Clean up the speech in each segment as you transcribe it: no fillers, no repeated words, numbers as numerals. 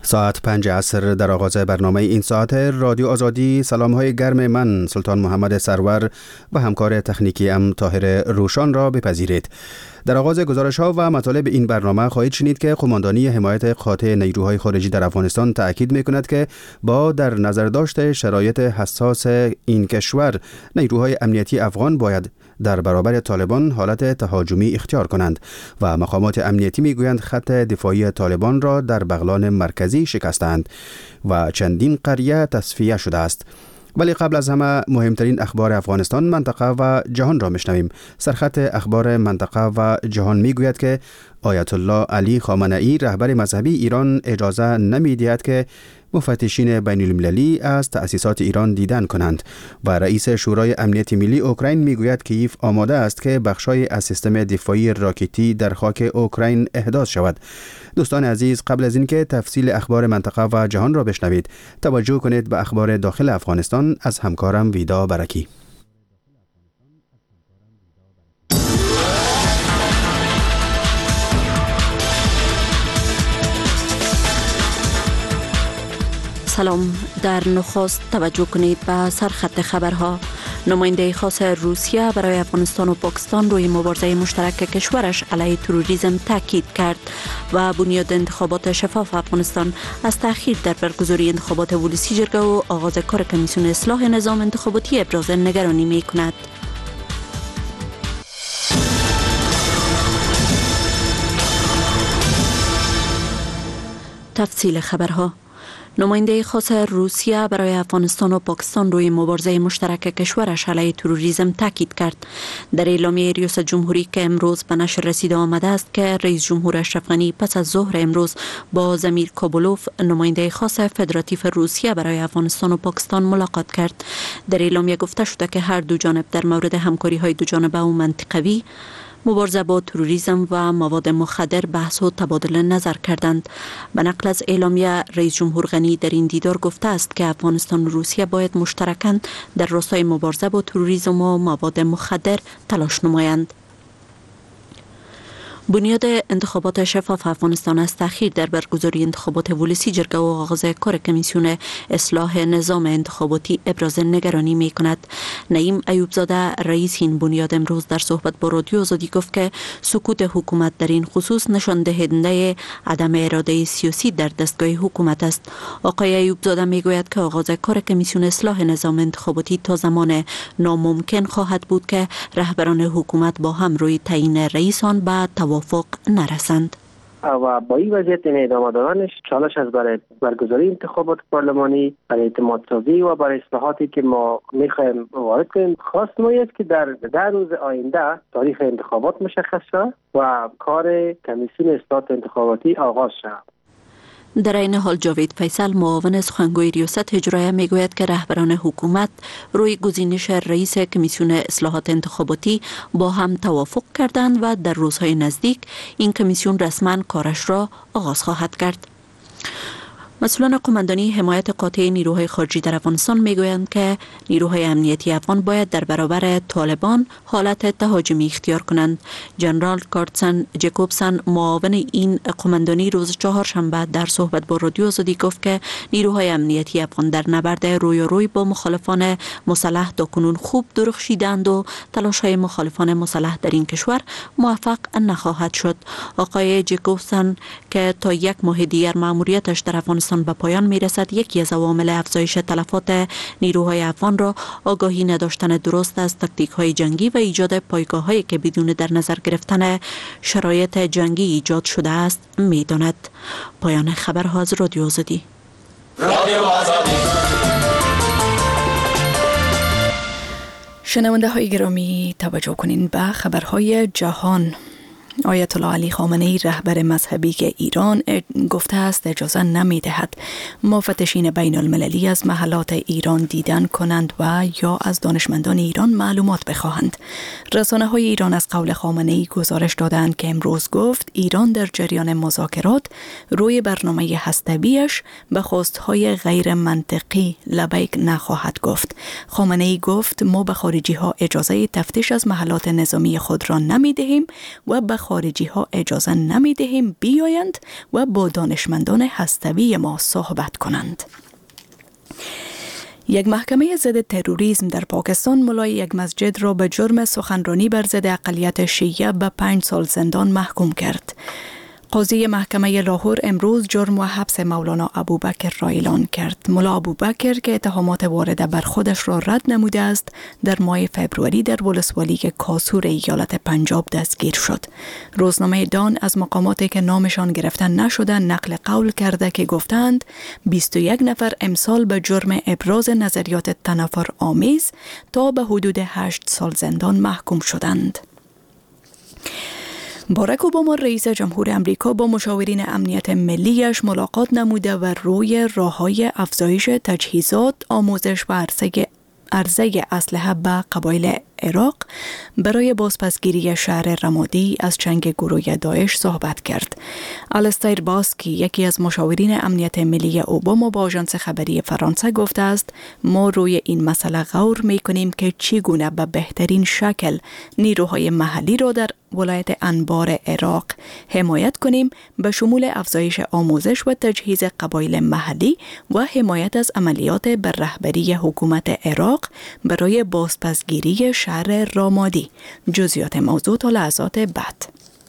ساعت 5 عصر در آغاز برنامه این ساعت رادیو آزادی. سلام‌های گرم من سلطان محمد سرور و همکار تکنیکی ام طاهر روشان را بپذیرید. در آغاز گزارش‌ها و مطالب این برنامه خواهید شنید که قماندانی حمایت قاطع نیروهای خارجی در افغانستان تأکید می‌کند که با در نظر داشت شرایط حساس این کشور، نیروهای امنیتی افغان باید در برابر طالبان حالت تهاجمی اختیار کنند و مقامات امنیتی میگویند خط دفاعی طالبان را در بغلان مرکزی شکستند و چندین قریه تصفیه شده است. ولی قبل از همه مهمترین اخبار افغانستان، منطقه و جهان را میشنویم. سرخط اخبار منطقه و جهان میگوید که آیت الله علی خامنه‌ای رهبر مذهبی ایران اجازه نمیدهد که مفتشین بین المللی از تأسیسات ایران دیدن کنند و رئیس شورای امنیت ملی اوکراین میگوید کیف آماده است که بخشای از سیستم دفاعی راکتی در خاک اوکراین احداث شود. دوستان عزیز، قبل از اینکه تفصیل اخبار منطقه و جهان را بشنوید، توجه کنید به اخبار داخل افغانستان از همکارم ویدا برکی. سلام. در نخست توجه کنید به سرخط خبرها. نماینده خاص روسیه برای افغانستان و پاکستان روی مبارزه مشترک کشورش علیه تروریسم تاکید کرد و بنیاد انتخابات شفاف افغانستان از تأخیر در برگزاری انتخابات ولسی جرگه و آغاز کار کمیسیون اصلاح نظام انتخاباتی ابراز نگرانی می کند. تفصیل خبرها. نماینده خاص روسیه برای افغانستان و پاکستان روی مبارزه مشترک کشورش علیه تروریسم تاکید کرد. در اعلامیه ریاست جمهوری که امروز به نشر رسیده آمده است که رئیس جمهور اشرف غنی پس از ظهر امروز با زمیر کابولوف نماینده خاص فدراتیو روسیه برای افغانستان و پاکستان ملاقات کرد. در اعلامیه گفته شده که هر دو جانب در مورد همکاری‌های دو جانبه و منطقوی، مبارزه با تروریسم و مواد مخدر بحث و تبادل نظر کردند. به نقل از اعلامیه، رئیس جمهور غنی در این دیدار گفته است که افغانستان و روسیه باید مشترکاً در راستای مبارزه با تروریسم و مواد مخدر تلاش نمایند. بنیاد انتخابات شفاف افغانستان از تأخیر در برگزاری انتخابات ولسی جرگه و آغاز کار کمیسیون اصلاح نظام انتخاباتی ابراز نگرانی می کند. نعیم ایوبزاده رئیس این بنیاد امروز در صحبت با رادیو آزادی گفت که سکوت حکومت در این خصوص نشان دهنده عدم اراده سیاسی در دستگاه حکومت است. آقای ایوبزاده می گوید که آغاز کار کمیسیون اصلاح نظام انتخاباتی تا زمان ناممکن خواهد بود که رهبران حکومت با هم روی تعیین رئیسان به توافق نرسند. و با این وضعیت ادامه دادنش چالش از برای برگزاری انتخابات پارلمانی، برای اعتماد سازی و برای اصلاحاتی که ما میخوایم وارد کنیم، خواست ما است که در 10 روز آینده تاریخ انتخابات مشخص شود و کار کمیسیون اصلاحات انتخاباتی آغاز شود. در این حال جاوید فیصل معاون سخنگوی ریاست اجرایه میگوید که رهبران حکومت روی گزینش رئیس کمیسیون اصلاحات انتخاباتی با هم توافق کردند و در روزهای نزدیک این کمیسیون رسما کارش را آغاز خواهد کرد. مسئولان قماندانی حمایت قاطع نیروهای خارجی در افغانستان میگویند که نیروهای امنیتی افغان باید در برابر طالبان حالت تهاجمی اختیار کنند. جنرال کارتسن جکوبسن معاون این قماندانی روز چهارشنبه در صحبت با رادیو آزادی گفت که نیروهای امنیتی افغان در نبرد روی با مخالفان مسلح تاکنون خوب درخشیدند و تلاش‌های مخالفان مسلح در این کشور موفق نخواهد شد. آقای جکوبسن که تا 1 ماه دیگر مأموریتش در افغانستان به پایان میرسد، یکی از عوامل افزایش تلفات نیروهای افغان را آگاهی نداشتن درست از تاکتیک‌های جنگی و ایجاد پایگاه‌هایی که بدون در نظر گرفتن شرایط جنگی ایجاد شده است می‌داند. پایان خبرها از رادیو آزادی. شنونده های گرامی، توجه کنین به خبرهای جهان. آیت الله علی خامنه‌ای رهبر مذهبی که ایران گفته است اجازه نمی‌دهد مفتشین بین المللی از محلات ایران دیدن کنند و یا از دانشمندان ایران معلومات بخواهند. رسانه‌های ایران از قول خامنه‌ای گزارش دادند که امروز گفت ایران در جریان مذاکرات روی برنامه هسته‌ایش به خواست‌های غیر منطقی لبیک نخواهد گفت. خامنه‌ای گفت ما به خارجی‌ها اجازه تفتیش از محلات نظامی خود را نمی‌دهیم و به خارجی ها اجازه نمی دهیم بیایند و با دانشمندان هسته‌ای ما صحبت کنند. یک محکمه ضد تروریسم در پاکستان ملای یک مسجد را به جرم سخنرانی بر ضد اقلیت شیعه به 5 سال زندان محکوم کرد. قاضی محکمه لاهور امروز جرم و حبس مولانا ابوبکر را اعلان کرد. ملا ابوبکر که اتهامات وارده بر خودش را رد نموده است، در ماه فبروری در ولسوالی کاسور ایالت پنجاب دستگیر شد. روزنامه دان از مقاماتی که نامشان گرفته نشده نقل قول کرده که گفتند 21 نفر امسال به جرم ابراز نظریات تنفر آمیز تا به حدود 8 سال زندان محکوم شدند. باراک اوباما رئیس جمهور امریکا با مشاورین امنیت ملیش ملاقات نموده و روی راه‌های افزایش تجهیزات، آموزش و عرضه اسلحه به قبایل عراق برای بازپسگیری شهر رمادی از چنگ گروه داعش صحبت کرد. آلستایر باسکی، یکی از مشاورین امنیت ملی اوباما، با آژانس خبری فرانسه گفته است ما روی این مسئله غور می‌کنیم که چگونه به بهترین شکل نیروهای محلی را در ولایت انبار عراق حمایت کنیم، به شمول افزایش آموزش و تجهیز قبایل محلی و حمایت از عملیات بر رهبری حکومت عراق برای بازپسگیری شهر رامادی. جزئیات موضوع تا لحظات بعد.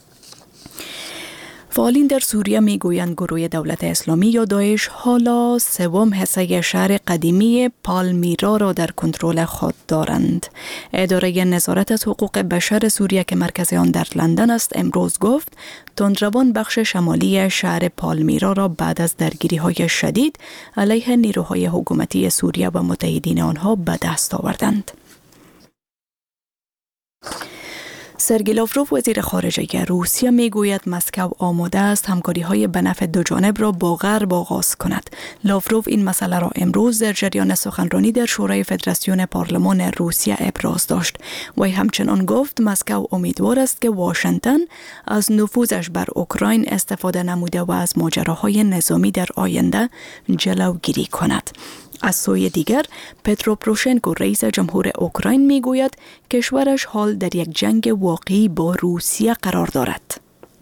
فعالین در سوریه میگویند گروه دولت اسلامی یا داعش حالا سوم حصه شهر قدیمی پالمیرا را در کنترل خود دارند. اداره نظارت از حقوق بشر سوریه که مرکز آن در لندن است امروز گفت تندروان بخش شمالی شهر پالمیرا را بعد از درگیری‌های شدید علیه نیروهای حکومتی سوریه و متحدین آنها به دست آوردند. سرگئی لاوروف وزیر خارجه روسیه میگوید مسکو آماده است همکاری‌های به نفع دو جانب را با غرب آغاز کند. لاوروف این مسئله را امروز در جریان سخنرانی در شورای فدراسیون پارلمان روسیه ابراز داشت. وی همچنان گفت مسکو امیدوار است که واشنگتن از نفوذش بر اوکراین استفاده نموده و از ماجراهای نظامی در آینده جلوگیری کند. از سوی دیگر پترو پروشنکو رئیس جمهور اوکراین میگوید کشورش حال در یک جنگ واقعی با روسیه قرار دارد.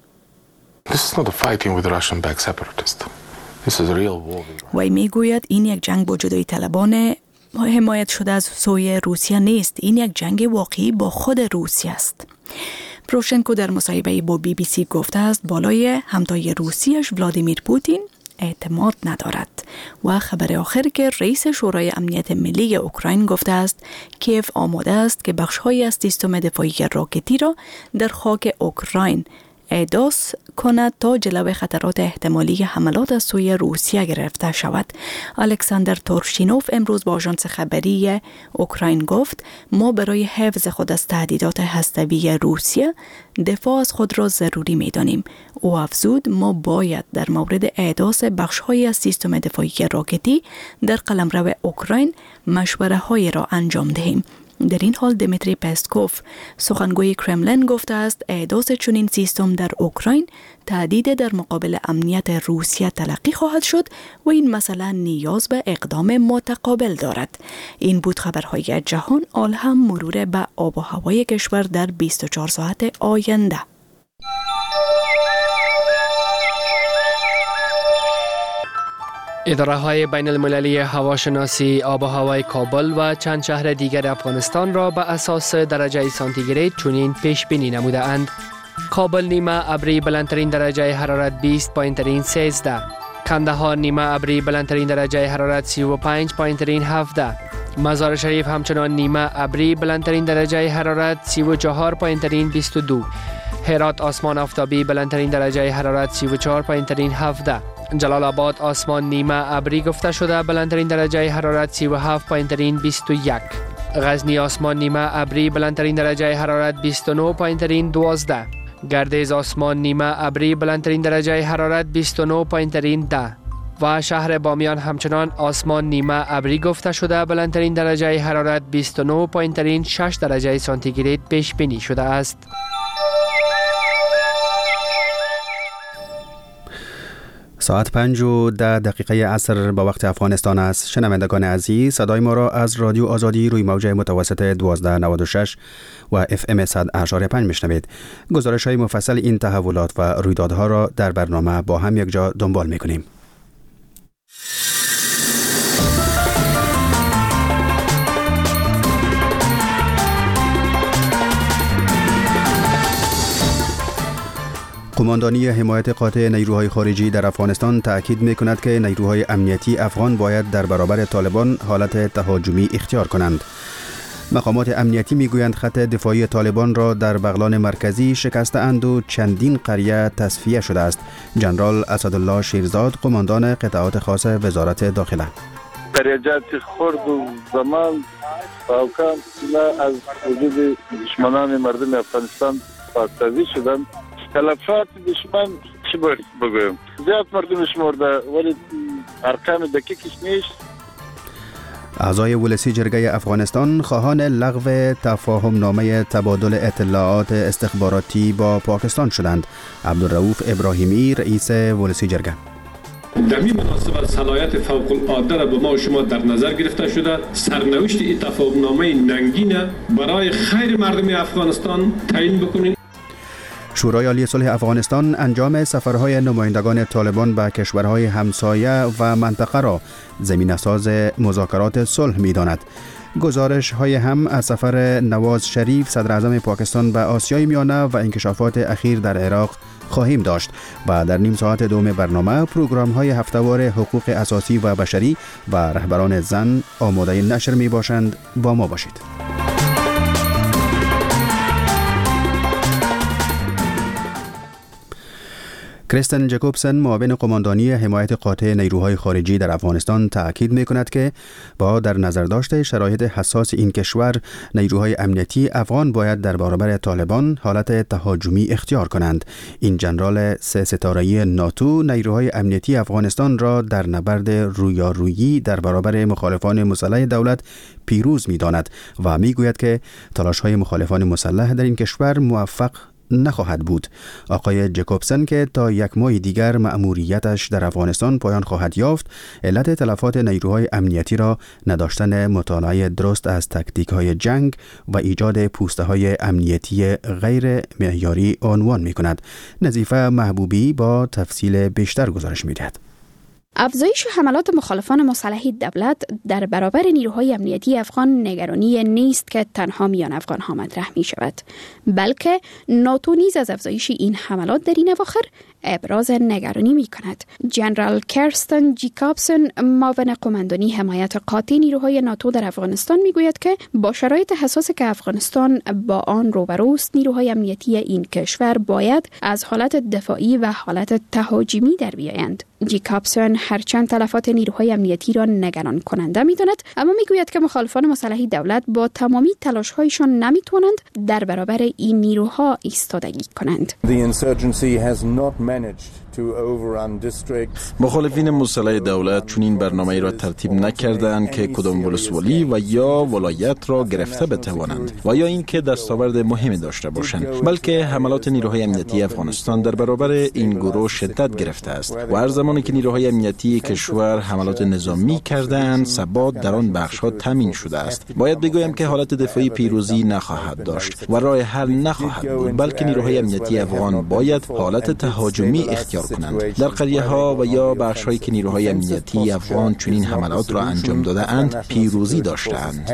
وی میگوید این یک جنگ با جدایی طلبان حمایت شده از سوی روسیه نیست، این یک جنگ واقعی با خود روسیه است. پروشنکو در مصاحبه با BBC گفته است بالای همتای روسیش ولادیمیر پوتین اعتماد ندارد. و خبر آخر که رئیس شورای امنیت ملی اوکراین گفته است کیف آماده است که بخش‌هایی از سیستم دفاعی راکتی را در خاک اوکراین احداث کند تا جلوی خطرات احتمالی حملات از سوی روسیه گرفته شود. الکساندر تورشینوف امروز با آژانس خبری اوکراین گفت ما برای حفظ خود از تهدیدات هسته‌ای روسیه دفاع از خود را ضروری می‌دانیم. او افزود ما باید در مورد احداث بخش‌هایی از سیستم دفاعی راکتی در قلمرو اوکراین مشوره‌هایی را انجام دهیم. در این حال دمیتری پسکوف سخنگوی کرملین گفته است احداث چنین سیستم در اوکراین تهدید در مقابل امنیت روسیه تلقی خواهد شد و این مسئله نیاز به اقدام متقابل دارد. این بود خبرهای جهان. آل هم مرور به آب و هوای کشور در 24 ساعت آینده. اداره‌های بین المللی هواشناسی آب و هوای کابل و چند شهر دیگر افغانستان را به اساس درجه سانتیگراد چنین پیش بینی نموده اند. کابل نیمه ابری بلندترین درجه حرارت 20 پایین‌ترین 13. کندهار نیمه ابری بلندترین درجه حرارت 35 پایین‌ترین 17. مزار شریف همچنان نیمه ابری بلندترین درجه حرارت 34 پایین‌ترین 22. هرات آسمان آفتابی بلندترین درجه حرارت 34 پایین‌ترین 17. جلال آباد آسمان نیمه ابری گفته شده بلندترین درجه حرارت 37 پایین‌ترین 21. غزنی آسمان نیمه ابری بلندترین درجه حرارت 29 پایین‌ترین 12. گردیز آسمان نیمه ابری بلندترین درجه حرارت 29 پایین‌ترین 10. و شهر بامیان همچنان آسمان نیمه ابری گفته شده بلندترین درجه حرارت 29 پایین‌ترین 6 درجه سانتیگراد پیش بینی شده است. ساعت 5:10 عصر با وقت افغانستان است. شنوندگان عزیز، صدای ما را از رادیو آزادی روی موج متوسط 1296 و FM 100.5 میشنوید. گزارش های مفصل این تحولات و رویدادها را در برنامه با هم یک جا دنبال میکنیم. قماندانی حمایت قاطع نیروهای خارجی در افغانستان تأکید می‌کند که نیروهای امنیتی افغان باید در برابر طالبان حالت تهاجمی اختیار کنند. مقامات امنیتی میگویند خط دفاعی طالبان را در بغلان مرکزی شکسته‌اند و چندین قریه تصفیه شده است. جنرال اسدالله شیرزاد، قماندان قطعات خاص وزارت داخله: دریاجات خرد و زمان فاوکان از وجود دشمنان مردم افغانستان پاسداری شدند. تلفات دشمن چی باید بگویم؟ زیاد مردم شمرده ولی ارقام دقیقش نیست. اعضای ولسی جرگه افغانستان خواهان لغو تفاهم نامه تبادل اطلاعات استخباراتی با پاکستان شدند. عبدالرؤوف ابراهیمی، رئیس ولسی جرگه: در این مناسبت صلاحیت فوق العاده را به ما و شما در نظر گرفته شده. سرنوشت این تفاهم نامه ننگین برای خیر مردم افغانستان تعیین بکنید. شورای عالی صلح افغانستان انجام سفرهای نمایندگان طالبان به کشورهای همسایه و منطقه را زمینه‌ساز مذاکرات صلح می‌داند. گزارش های هم از سفر نواز شریف صدر اعظم پاکستان به آسیای میانه و انکشافات اخیر در عراق خواهیم داشت و در نیم ساعت دوم برنامه پروگرام های هفته‌وار حقوق اساسی و بشری و رهبران زن آماده نشر می باشند. با ما باشید. کریستن جکوبسن، معاون قماندانی حمایت قاطع نیروهای خارجی در افغانستان، تأکید می‌کند که با در نظر داشت شرایط حساس این کشور، نیروهای امنیتی افغان باید در برابر طالبان حالت تهاجمی اختیار کنند. این جنرال 3 ستاره‌ای ناتو نیروهای امنیتی افغانستان را در نبرد رویارویی در برابر مخالفان مسلح دولت پیروز می‌داند و می‌گوید که تلاش‌های مخالفان مسلح در این کشور موفق نخواهد بود. آقای جکوبسن که تا یک ماه دیگر مأموریتش در افغانستان پایان خواهد یافت، علت تلفات نیروهای امنیتی را نداشتن مطالعه درست از تکتیک‌های جنگ و ایجاد پوسته‌های امنیتی غیر معیاری عنوان می‌کند. نظیفه محبوبی با تفصیل بیشتر گزارش می‌دهد. افزایش حملات مخالفان مسلح دولت در برابر نیروهای امنیتی افغان نگرانی نیست که تنها میان افغان‌ها مطرح می شود، بلکه ناتو نیز از افزایش این حملات در این اواخر ابراز نگرانی می کند. جنرال کرستن جیکابسن، معاون قماندانی حمایت قاطع نیروهای ناتو در افغانستان، می گوید که با شرایط حساسی که افغانستان با آن روبروست، نیروهای امنیتی این کشور باید از حالت دفاعی و حالت تهاجمی در بیایند. جیکابسن هرچند تلفات نیروهای امنیتی را نگران کننده می داند، اما می گوید که مخالفان مسلح دولت با تمامی تلاش‌هایشان نمی توانند در برابر این نیروها ایستادگی کنند. مخالفین مسلح دولت چون این برنامه را ترتیب نکردند که کدام ولسوالی و یا ولایت را گرفته بتوانند و یا اینکه دستاورد مهمی داشته باشند، بلکه حملات نیروهای امنیتی افغانستان در برابر این گروه شدت گرفته است و هر زمانی که نیروهای امنیتی کشور حملات نظامی کردند، ثبات در آن بخش‌ها تامین شده است. باید بگویم که حالت دفاعی پیروزی نخواهد داشت و راه حل نخواهد بود، بلکه نیروهای امنیتی افغان باید حالت تهاجمی اختیار کنند. در قریه‌ها و یا بخش‌هایی که نیروهای امنیتی افغان چنین حملات را انجام داده‌اند پیروزی داشته‌اند.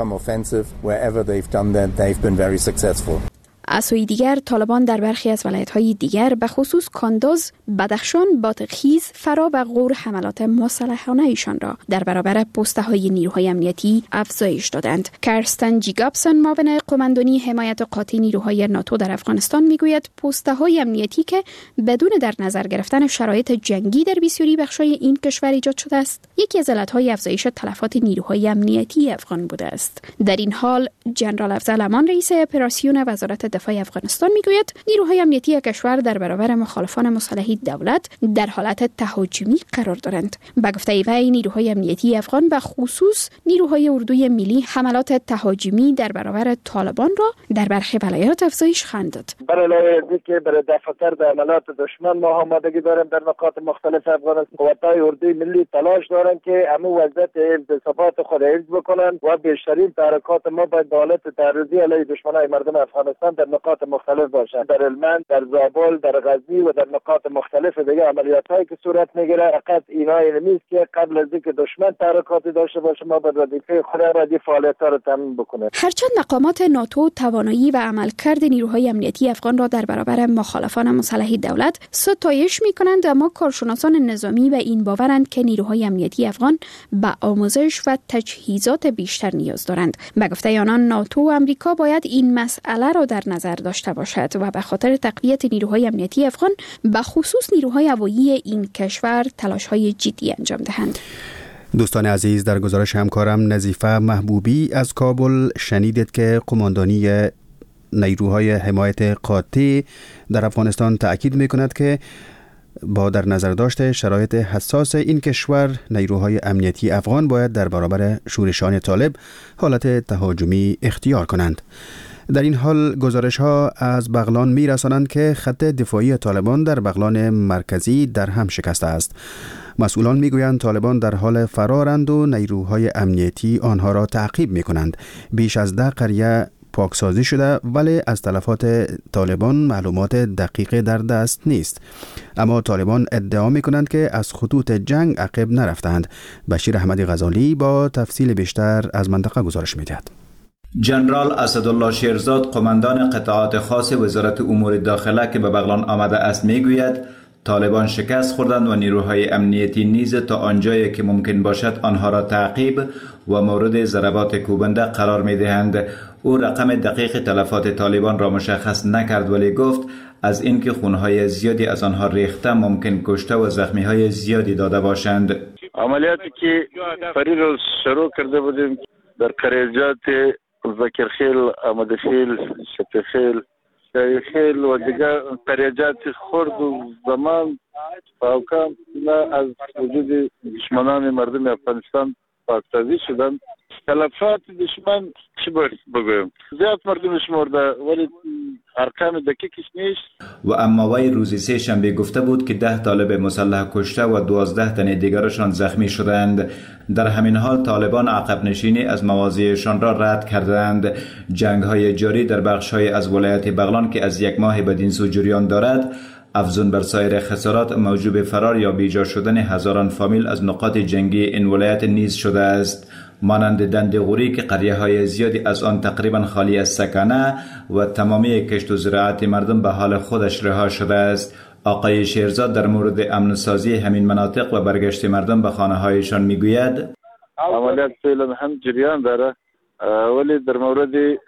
از سوی دیگر، طالبان در برخی از ولایت‌های دیگر به خصوص کانداز، بدخشان، بادغیس، فرا و غور حملات مسلحانه ایشان را در برابر پسته‌های نیروهای امنیتی افزایش دادند. کرستن جیکابسن، معاون قماندانی حمایت قاطع نیروهای ناتو در افغانستان، میگوید پسته‌های امنیتی که بدون در نظر گرفتن شرایط جنگی در بسیاری بخش‌های این کشور ایجاد شده است، یکی از علت‌های افزایش تلفات نیروهای امنیتی افغان بوده است. در این حال، جنرال افضل امان، رئیس اپراسیون وزارت دفاع افغانستان میگوید نیروهای امنیتی کشور در برابر مخالفان مسلح دولت در حالت تهاجمی قرار دارند. به گفته وی نیروهای امنیتی افغان به خصوص نیروهای اردوی ملی حملات تهاجمی در برابر طالبان را در برخی ولایات افزایش خواهند داد. برای علاوه که برای دفتر در عملیات دشمن ما آمادگی داریم در نقاط مختلف افغانستان. قوت‌های اردوی ملی تلاش دارند که همه وضعیت انتصابات خود حفظ بکنند و بیشترین تحرکات ما باید به حالت تعرضی علیه دشمنان مردم افغانستان در نقاط مختلف باشند. در هلمند، در زابل، در غزنی و در نقاط مختلف دیگه عملیات‌هایی که صورت میگیره. فقط اینا نیست که قبل از اینکه دشمن تحرکاتی داشته باشه ما باید وظیفه خود را دی فعالیت‌ها را تامین بکنیم. هرچند مقامات ناتو توانایی و عملکرد نیروهای امنیتی افغان را در برابر مخالفان مسلح دولت ستایش می‌کنند، اما کارشناسان نظامی به این باورند که نیروهای امنیتی افغان به آموزش و تجهیزات بیشتر نیاز دارند. به گفته آنان ناتو و آمریکا باید این مسئله را در نظر داشته باشد و به خاطر تقویت نیروهای امنیتی افغان به خصوص نیروهای هوایی این کشور تلاش‌های جدی انجام دهند. دوستان عزیز، در گزارش همکارم نظیفه محبوبی از کابل شنیدید که قماندانی نیروهای حمایت قاطع در افغانستان تأکید می‌کند که با در نظر داشت شرایط حساس این کشور نیروهای امنیتی افغان باید در برابر شورشان طالب حالت تهاجمی اختیار کنند. در این حال گزارش ها از بغلان می رسانند که خط دفاعی طالبان در بغلان مرکزی در هم شکسته است. مسئولان می گویند طالبان در حال فرارند و نیروهای امنیتی آنها را تعقیب می کنند. بیش از 10 قریه پاکسازی شده ولی از تلفات طالبان معلومات دقیق در دست نیست. اما طالبان ادعا می کنند که از خطوط جنگ عقب نرفتند. بشیر احمدی غزالی با تفصیل بیشتر از منطقه گزارش می دهد. جنرال اسدالله شیرزاد قماندان قطعات خاص وزارت امور داخله که به بغلان آمده است میگوید طالبان شکست خوردند و نیروهای امنیتی نیز تا آنجایی که ممکن باشد آنها را تعقیب و مورد ضربات کوبنده قرار میدهند. او رقم دقیق تلفات طالبان را مشخص نکرد ولی گفت از اینکه خونهای زیادی از آنها ریخته ممکن کشته و زخمیهای زیادی داده باشند. عملیاتی که فری رو شروع کرده بودیم در قریجات زکرخیل، آمدخیل، شتخیل، شایخیل و دیگر قریجات خرد و زمان فاوکان از وجود دشمنان مردم افغانستان پاکسازی شدن. تلفات دشمن چی بگویم زیاد مردم شمرده ولی ارقام دقیقش نیست. و اما وی روز سه شنبه گفته بود که 10 طالب مسلح کشته و 12 تن دیگرشان زخمی شدند. در همین حال طالبان عقب نشینی از مواضعشان را رد کردند. جنگ های جاری در بخش های از ولایت بغلان که از یک ماه بدین سو جریان دارد افزون بر سایر خسارات موجب فرار یا بیجا شدن هزاران فامیل از نقاط جنگی این ولایت نیز شده است. مانند دندغوری که قریه های زیادی از آن تقریبا خالی از سکنه و تمامی کشت و زراعت مردم به حال خودش رها شده است. آقای شیرزاد در مورد امن سازی همین مناطق و برگشت مردم به خانه هایشان میگوید عملیات فعلا هم جریان داره ولی در مورد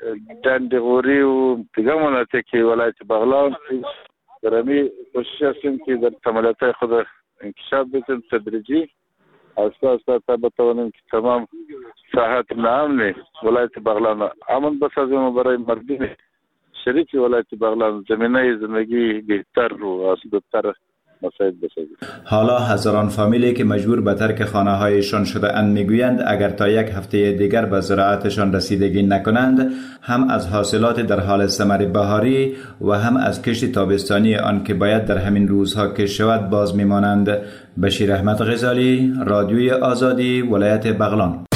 دندغوری و دیگر مناطق ولایت بغلان در همی کوشش هستیم که در عملیات خود انکشاف بدیم تدریجی اساسا تا بتوانیم که تمام ساحات امن ولایت بغلان امن بسازیم برای مردم شریک ولایت بغلان زمینه زندگی بهتر و آسوده‌تر مساعد بسازیم. حالا هزاران فامیلی که مجبور به ترک خانه هایشان شده اند میگویند اگر تا یک هفته دیگر به زراعتشان رسیدگی نکنند هم از حاصلات در حال ثمر بهاری و هم از کشت تابستانی آن که باید در همین روزها کشت شود باز میمانند. بشیر احمد غزالی، رادیوی آزادی، ولایت بغلان.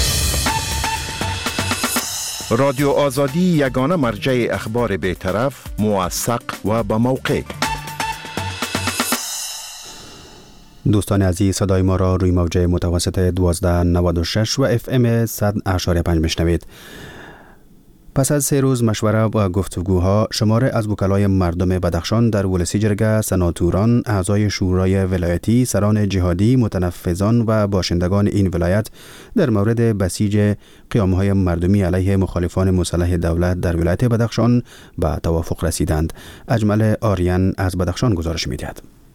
رادیو آزادی یگانه مرجع اخبار بی‌طرف، موثق و با موقع. دوستان عزیز، صدای ما را روی موج متوسط 1296 و FM 100.5 میشنوید. پس از 3 روز مشوره و گفتگوها شماره از وکلای مردم بدخشان در ولسی جرگه، سناتوران، اعضای شورای ولایتی، سران جهادی، متنفذان و باشندگان این ولایت در مورد بسیج قیام‌های مردمی علیه مخالفان مسلح دولت در ولایت بدخشان به توافق رسیدند. اجمل آریان از بدخشان گزارش می‌دهد.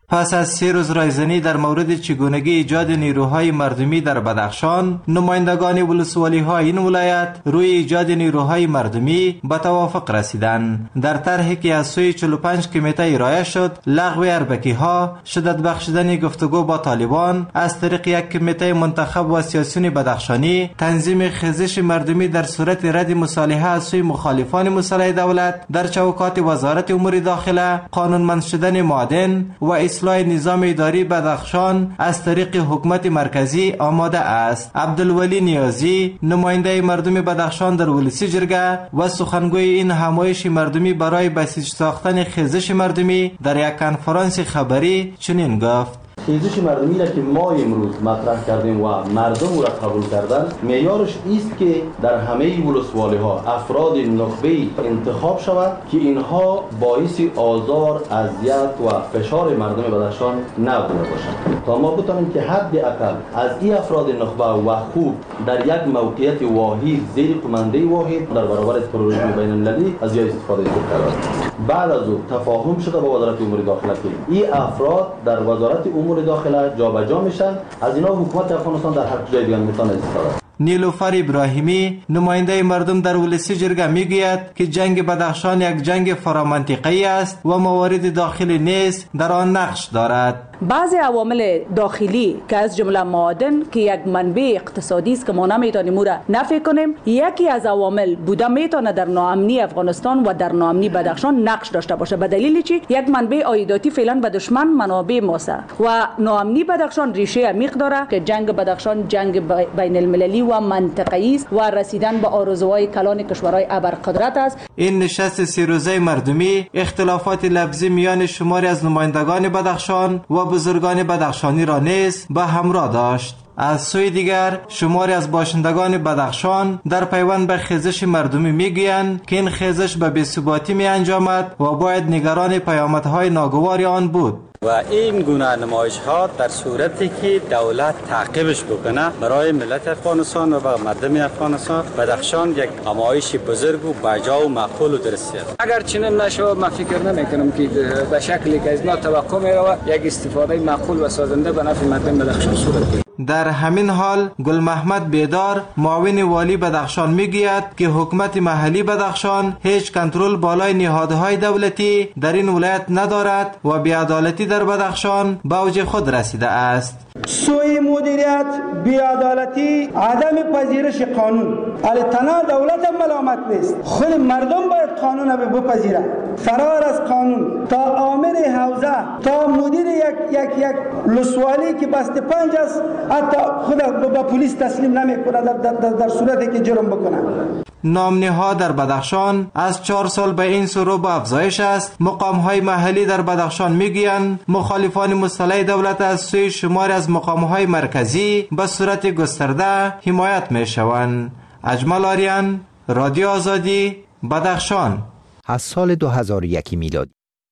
پس از 3 روز رایزنی در مورد چگونگی ایجاد نیروهای مردمی در بدخشان، نمایندگان ولسوالی‌های این ولایت روی ایجاد نیروهای مردمی به توافق رسیدند. در طرحی که از سوی 45 کمیته ارائه شد، لغو اربکی‌ها، شدت بخشیدن گفتگو با طالبان از طریق یک کمیته منتخب و سیاسیون بدخشانی، تنظیم خیزش مردمی در صورت رد مصالحه از سوی مخالفان مسلح دولت در چوکات وزارت امور داخله، قانونمند شدن معدن و اصلاح نظام اداری بدخشان از طریق حکومت مرکزی آماده است. عبدالولی نیازی، نماینده مردم بدخشان در ولسی جرگه و سخنگوی این همایش مردمی برای بسیج ساختن خیزش مردمی در یک کنفرانس خبری چنین گفت: خیزش مردمی را که ما امروز مطرح کردیم و مردم او را قبول کردن، معیارش است که در همه ولسوالی ها افراد نخبه انتخاب شود که اینها باعث آزار، اذیت و فشار مردم بدخشان نبوده باشند، تا ما بتوانیم که حداقل از این افراد نخبه و خوب در یک موقعیت واحد زیر کمانده واحد در برابر تروریسم بین المللی از این استفاده کرد. بعد از او تفاهم شده با وزارت امور داخله که این افراد در وزارت امور داخله جابجا میشن، از اینا حکومت افغانستان در هر جای دیگه میتونه استفاده. نیلوفر ابراهیمی، نماینده مردم در ولسی جرگه میگوید که جنگ بدخشان یک جنگ فرامنطقه‌ای است و موارد داخلی نیز در آن نقش دارد. بعضی عوامل داخلی که از جمله معادن که یک منبع اقتصادی است که ما نمیتونیم او را نفی کنیم، یکی از عوامل بوده میتونه در ناامنی افغانستان و در ناامنی بدخشان نقش داشته باشه. به دلیل چی؟ یک منبع عایداتی فعلا به دشمن منابع ماست و ناامنی بدخشان ریشه عمیق داره که جنگ بدخشان جنگ بین المللی و منطقه‌ای است و رسیدن به آرزوهای کلان کشورهای ابرقدرت است. این نشست 3 روزه مردمی اختلافات لفظی میان شماری از نمایندگان بدخشان و بزرگان بدخشانی را نیز به همراه داشت. از سوی دیگر شماری از باشندگان بدخشان در پیوند به خیزش مردمی میگویند که این خیزش به بی‌ثباتی می انجامد و باید نگران پیامدهای ناگوار آن بود. و این گونه نمایش ها در صورتی که دولت تعقیبش بکنه برای ملت افغانستان و مردم افغانستان، بدخشان یک نمایش بزرگ و باجا و معقول و درستی است. اگر چنین نشه من فکر نمیکنم که به شکلی که از ما توقع میره یک استفاده معقول و سازنده به نفع مردم بدخشان صورت بگیرد. در همین حال گل محمد بیدار، معاون والی بدخشان میگوید که حکومت محلی بدخشان هیچ کنترل بالای نهادهای دولتی در این ولایت ندارد و بی‌عدالتی در بدخشان به اوج خود رسیده است. سوء مدیریت، بی‌عدالتی، عدم پذیرش قانون. تنها دولت ملامت نیست، خود مردم باید قانون را بپذیرند. فرار از قانون تا آمر حوزه تا مدیر یک لسوالی که بسته 5 است، حتی خود با پلیس تسلیم نمیکنه در صورتی که جرم بکنه. نامنی‌ها در بدخشان از 4 سال به این سو به افزایش است. مقام‌های محلی در بدخشان میگویند مخالفان مسلح دولت از سوی شماری از مقام‌های مرکزی به صورت گسترده حمایت می‌شوند. اجمل آریان، رادیو آزادی، بدخشان. از سال 2001 میلادی.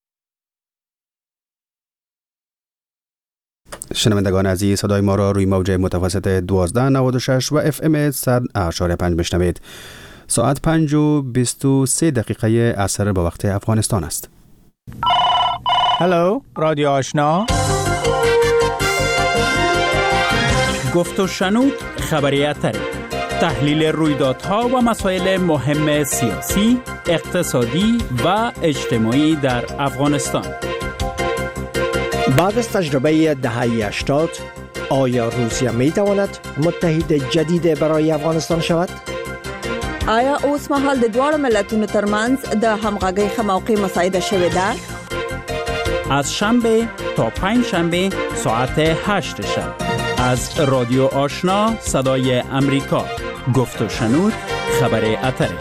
شنوندگان عزیز، صدای ما را روی موج متوسط 1296 و FM 100.5 بشنوید. ساعت 5:23 عصر به وقت افغانستان است. هلو، رادیو آشنا. گفت و شنود خبریاتری. تحلیل رویدادها و مسائل مهم سیاسی، اقتصادی و اجتماعی در افغانستان. بعد از تجربه دهه 80 آیا روسیه می تواند متحد جدید برای افغانستان شود؟ آیا اوس مهال د دوړو ملتونو ترمنځ د همغږۍ موقع مساعده شوې ده؟ از شنبه تا پنج شنبه ساعت 8 شب از رادیو آشنا صدای امریکا. گفت و شنود خبر اتری.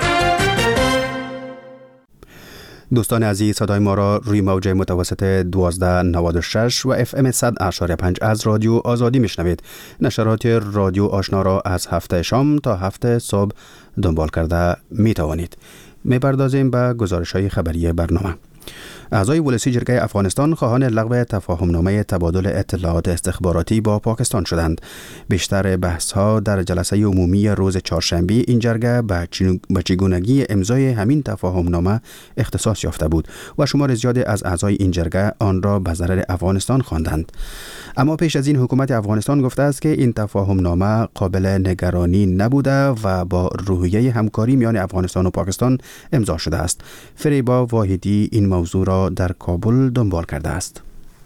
دوستان عزیز، صدای ما را روی موج متوسط 1296 و FM 100.5 از رادیو آزادی میشنوید. نشرات رادیو آشنا را از هفته شام تا هفته صبح دنبال کرده می توانید. می پردازیم به گزارش های خبری برنامه. اعضای ولسی جرگه افغانستان خواهان لغو تفاهمنامه تبادل اطلاعات استخباراتی با پاکستان شدند. بیشتر بحث‌ها در جلسه عمومی روز چهارشنبه این جرگه به چگونگی امضای همین تفاهمنامه اختصاص یافته بود و شمار زیادی از اعضای این جرگه آن را به ضرر افغانستان خواندند. اما پیش از این حکومت افغانستان گفته است که این تفاهمنامه قابل نگرانی نبوده و با روحیه همکاری میان افغانستان و پاکستان امضا شده است. فریبا واحدی این موضوع را در کابل دنبال کرده است.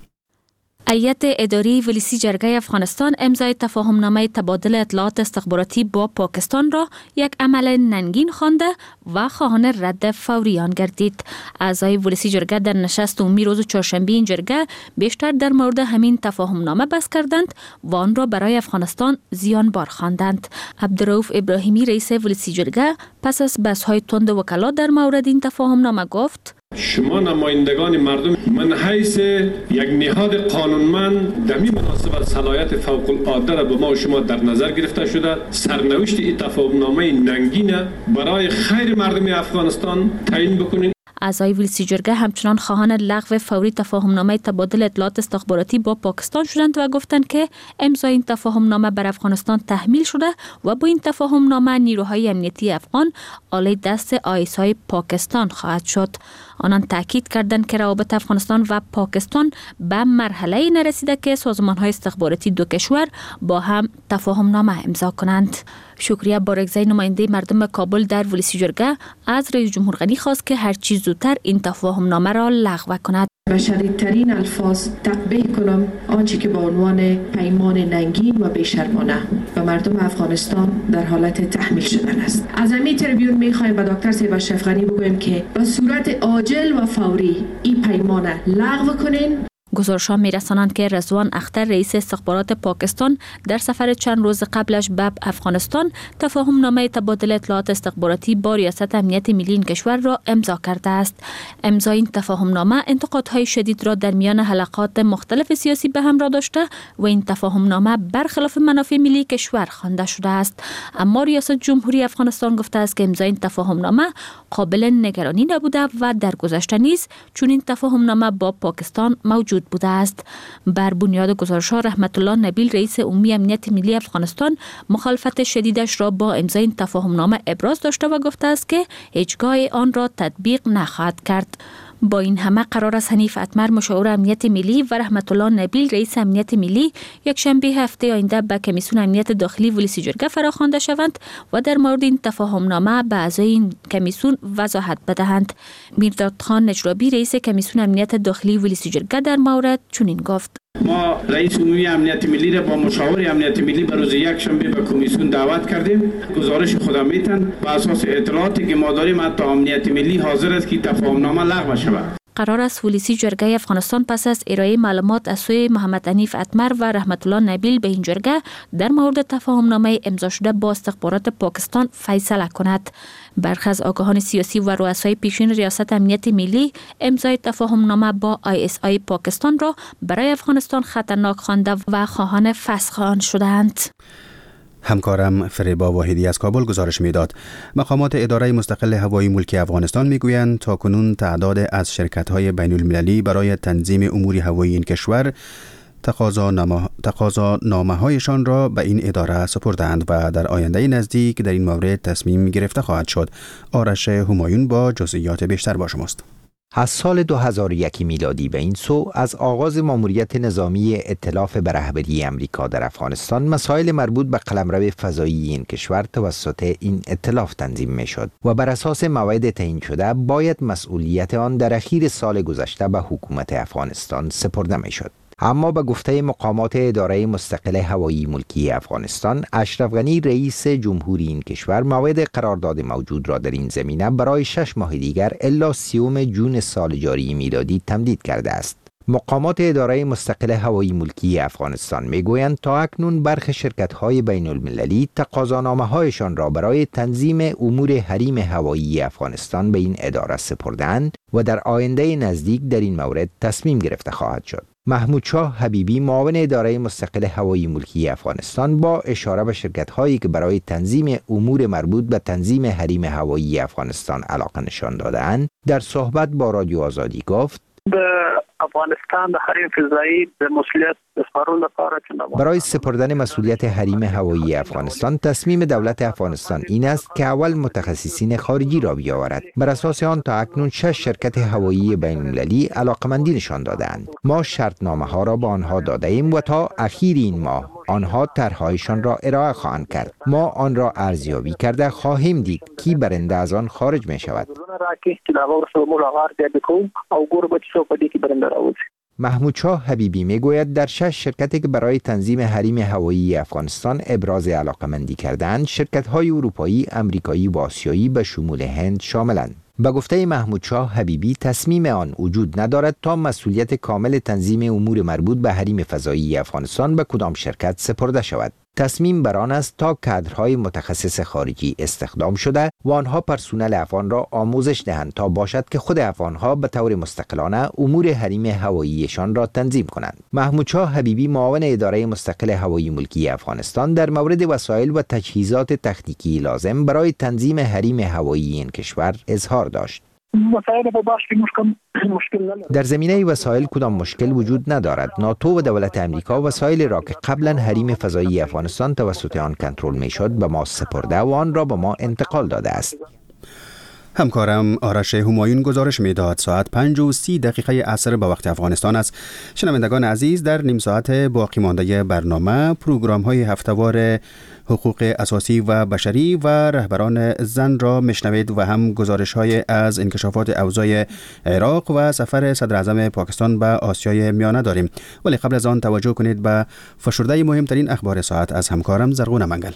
هیئت اداری ولسی جرگه افغانستان امضای تفاهمنامه تبادل اطلاعات استخباراتی با پاکستان را یک عمل ننگین خوانده و خواهان رد فوری آن گردید. اعضای ولسی جرگه در نشست عمومی روز چهارشنبه این جرگه بیشتر در مورد همین تفاهمنامه بحث کردند و آن را برای افغانستان زیانبار خواندند. عبدالرؤوف ابراهیمی رئیس ولسی جرگه پس از بحث‌های تند وکلا در مورد این تفاهمنامه گفت: شما نمایندگان مردم، من حیث یک نهاد قانونمند در این مناسبت صلاحیت فوق العاده را به ما و شما در نظر گرفته شده، سرنوشت این تفاهمنامه ننگین برای خیر مردم افغانستان تعیین بکنید. اعضای ولسی جرگه همچنان خواهان لغو فوری تفاهمنامه تبادل اطلاعات استخباراتی با پاکستان شدند و گفتند که امضای این تفاهمنامه بر افغانستان تحمیل شده و با این تفاهمنامه نیروهای امنیتی افغان آله دست ISI پاکستان خواهد شد. آنان تاکید کردند که روابط افغانستان و پاکستان به مرحله نرسیده که سازمان‌های استخباراتی دو کشور با هم تفاهمنامه امضا کنند. شکریه بارگزای نماینده مردم کابل در ولسی جرگه از رئیس جمهور غنی خواست که هر چیز زودتر این تفاهمنامه را لغو کند. به شدیدترین الفاظ تقبیح کنم آنچه که با عنوان پیمان ننگین و بی‌شرمانه و مردم افغانستان در حالت تحمیل شدن است. از همین تریبیون می‌خوایم به دکتر صاحب اشرف غنی بگویم که به صورت عاجل و فوری این پیمان لغو کنین. گزارش‌ها می‌رسانند که رضوان اختر رئیس استخبارات پاکستان در سفر چند روز قبلش به افغانستان تفاهمنامه تبادل اطلاعات استخباراتی با ریاست امنیت ملی این کشور را امضا کرده است. امضای این تفاهمنامه انتقادهای شدید را در میان حلقات مختلف سیاسی به همراه داشته و این تفاهمنامه برخلاف منافع ملی کشور خوانده شده است. اما ریاست جمهوری افغانستان گفته است که امضای این تفاهمنامه قابل نگرانی نبوده و در گذشته نیز چون این تفاهمنامه با پاکستان موجود بوده است. بر بنیاد گزارش‌ها رحمت الله نبیل رئیس عمومی امنیت ملی افغانستان مخالفت شدیدش را با امضای این تفاهمنامه ابراز داشته و گفته است که هیچگاه آن را تطبیق نخواهد کرد. با این همه قرار است حنیف اتمر مشاور امنیت ملی و رحمت الله نبیل رئیس امنیت ملی یک شنبه هفته آینده به کمیسیون امنیت داخلی ولسی جرگه فراخوانده شوند و در مورد این تفاهمنامه به اعضای این کمیسیون وضاحت بدهند. میرداد خان نجرابی رئیس کمیسیون امنیت داخلی ولسی جرگه در مورد چنین گفت: ما رئیس عمومی امنیت ملی را با مشاور امنیت ملی به روز یک شنبه به کمیسیون دعوت کردیم. گزارش خودم میتن بر اساس اطلاعاتی که ما داریم حتی امنیت ملی حاضر است که تفاهمنامه لغو شود. قرار است ولسی جرگه افغانستان پس از ارائه معلومات از سوی محمد حنیف اتمر و رحمت الله نبیل به این جرگه در مورد تفاهمنامه امضا شده با استخبارات پاکستان فیصله کند. برخی از آگاهان سیاسی و رؤسای پیشین ریاست امنیت ملی امضای تفاهمنامه با ISI پاکستان را برای افغانستان خطرناک خوانده و خواهان فسخ آن شدند. همکارم فریبا واحدی از کابل گزارش میداد. مقامات اداره مستقل هوایی ملکی افغانستان میگویند تاکنون تعداد از شرکت‌های بین المللی برای تنظیم امور هوایی این کشور تقاضانامه‌هایشان را به این اداره سپردند و در آینده نزدیک در این مورد تصمیم گرفته خواهد شد. آرش همایون با جزئیات بیشتر با شماست. از سال 2001 میلادی به این سو از آغاز ماموریت نظامی ائتلاف به رهبری امریکا در افغانستان مسائل مربوط به قلمرو فضایی این کشور توسط این ائتلاف تنظیم میشد و بر اساس موعد تعیین شده باید مسئولیت آن در اخیر سال گذشته به حکومت افغانستان سپرده میشد. اما به گفته مقامات اداره مستقل هوایی ملکی افغانستان، اشرف غنی رئیس جمهوری این کشور موعد قرارداد موجود را در این زمینه برای 6 ماه دیگر الی 30 جون سال جاری میلادی تمدید کرده است. مقامات اداره مستقل هوایی ملکی افغانستان میگویند تا اکنون برخی شرکت‌های بین المللی تقاضانامه‌هایشان را برای تنظیم امور حریم هوایی افغانستان به این اداره سپردند و در آینده نزدیک در این مورد تصمیم گرفته خواهد شد. محمود شاه حبیبی معاون اداره مستقل هوایی ملکی افغانستان با اشاره به شرکت‌هایی که برای تنظیم امور مربوط به تنظیم حریم هوایی افغانستان علاقه نشان داده‌اند، در صحبت با رادیو آزادی گفت: افغانستان د حریم فضایی د مسئولیت سپارلو لپاره برای سپردن مسئولیت حریم هوایی افغانستان تصمیم دولت افغانستان این است که اول متخصصین خارجی را بیاورد. بر اساس آن تا اکنون 6 شرکت هوایی بین‌المللی علاقمندی نشان داده‌اند. ما شرطنامه‌ها را به آنها داده ایم و تا اخیر این ماه آنها طرح‌هایشان را ارائه خواهند کرد. ما آن را ارزیابی کرده خواهیم دید کی برنده از آن خارج می شود. محمود شاه حبیبی می گوید در 6 شرکتی که برای تنظیم حریم هوایی افغانستان ابراز علاقمندی کردند، شرکت‌های اروپایی، امریکایی و آسیایی به شمول هند شاملند. به گفته محمود شاه حبیبی تصمیم آن وجود ندارد تا مسئولیت کامل تنظیم امور مربوط به حریم فضایی افغانستان به کدام شرکت سپرده شود. تصمیم بر آن است تا کادرهای متخصص خارجی استخدام شده و آنها پرسنل افغان را آموزش دهند تا باشد که خود افغانها به طور مستقلانه امور حریم هواییشان را تنظیم کنند. محمود شاه حبیبی معاون اداره مستقل هوایی ملکی افغانستان در مورد وسایل و تجهیزات تکنیکی لازم برای تنظیم حریم هوایی این کشور اظهار داشت. در زمینه وسایل کدام مشکل وجود ندارد. ناتو و دولت امریکا وسایل را که قبلا حریم فضایی افغانستان توسط آن کنترل میشد به ما سپرده و آن را به ما انتقال داده است. همکارم آرش همایون گزارش میداد. ساعت 5:30 عصر به وقت افغانستان است. شنوندگان عزیز، در نیم ساعت باقی مانده برنامه پروگرام های هفته‌وار حقوق اساسی و بشری و رهبران زن را میشنوید و هم گزارش های از انکشافات اوضاع عراق و سفر صدر اعظم پاکستان به آسیای میانه داریم. ولی قبل از آن توجه کنید به فشرده مهمترین اخبار ساعت از همکارم زرغون منگل.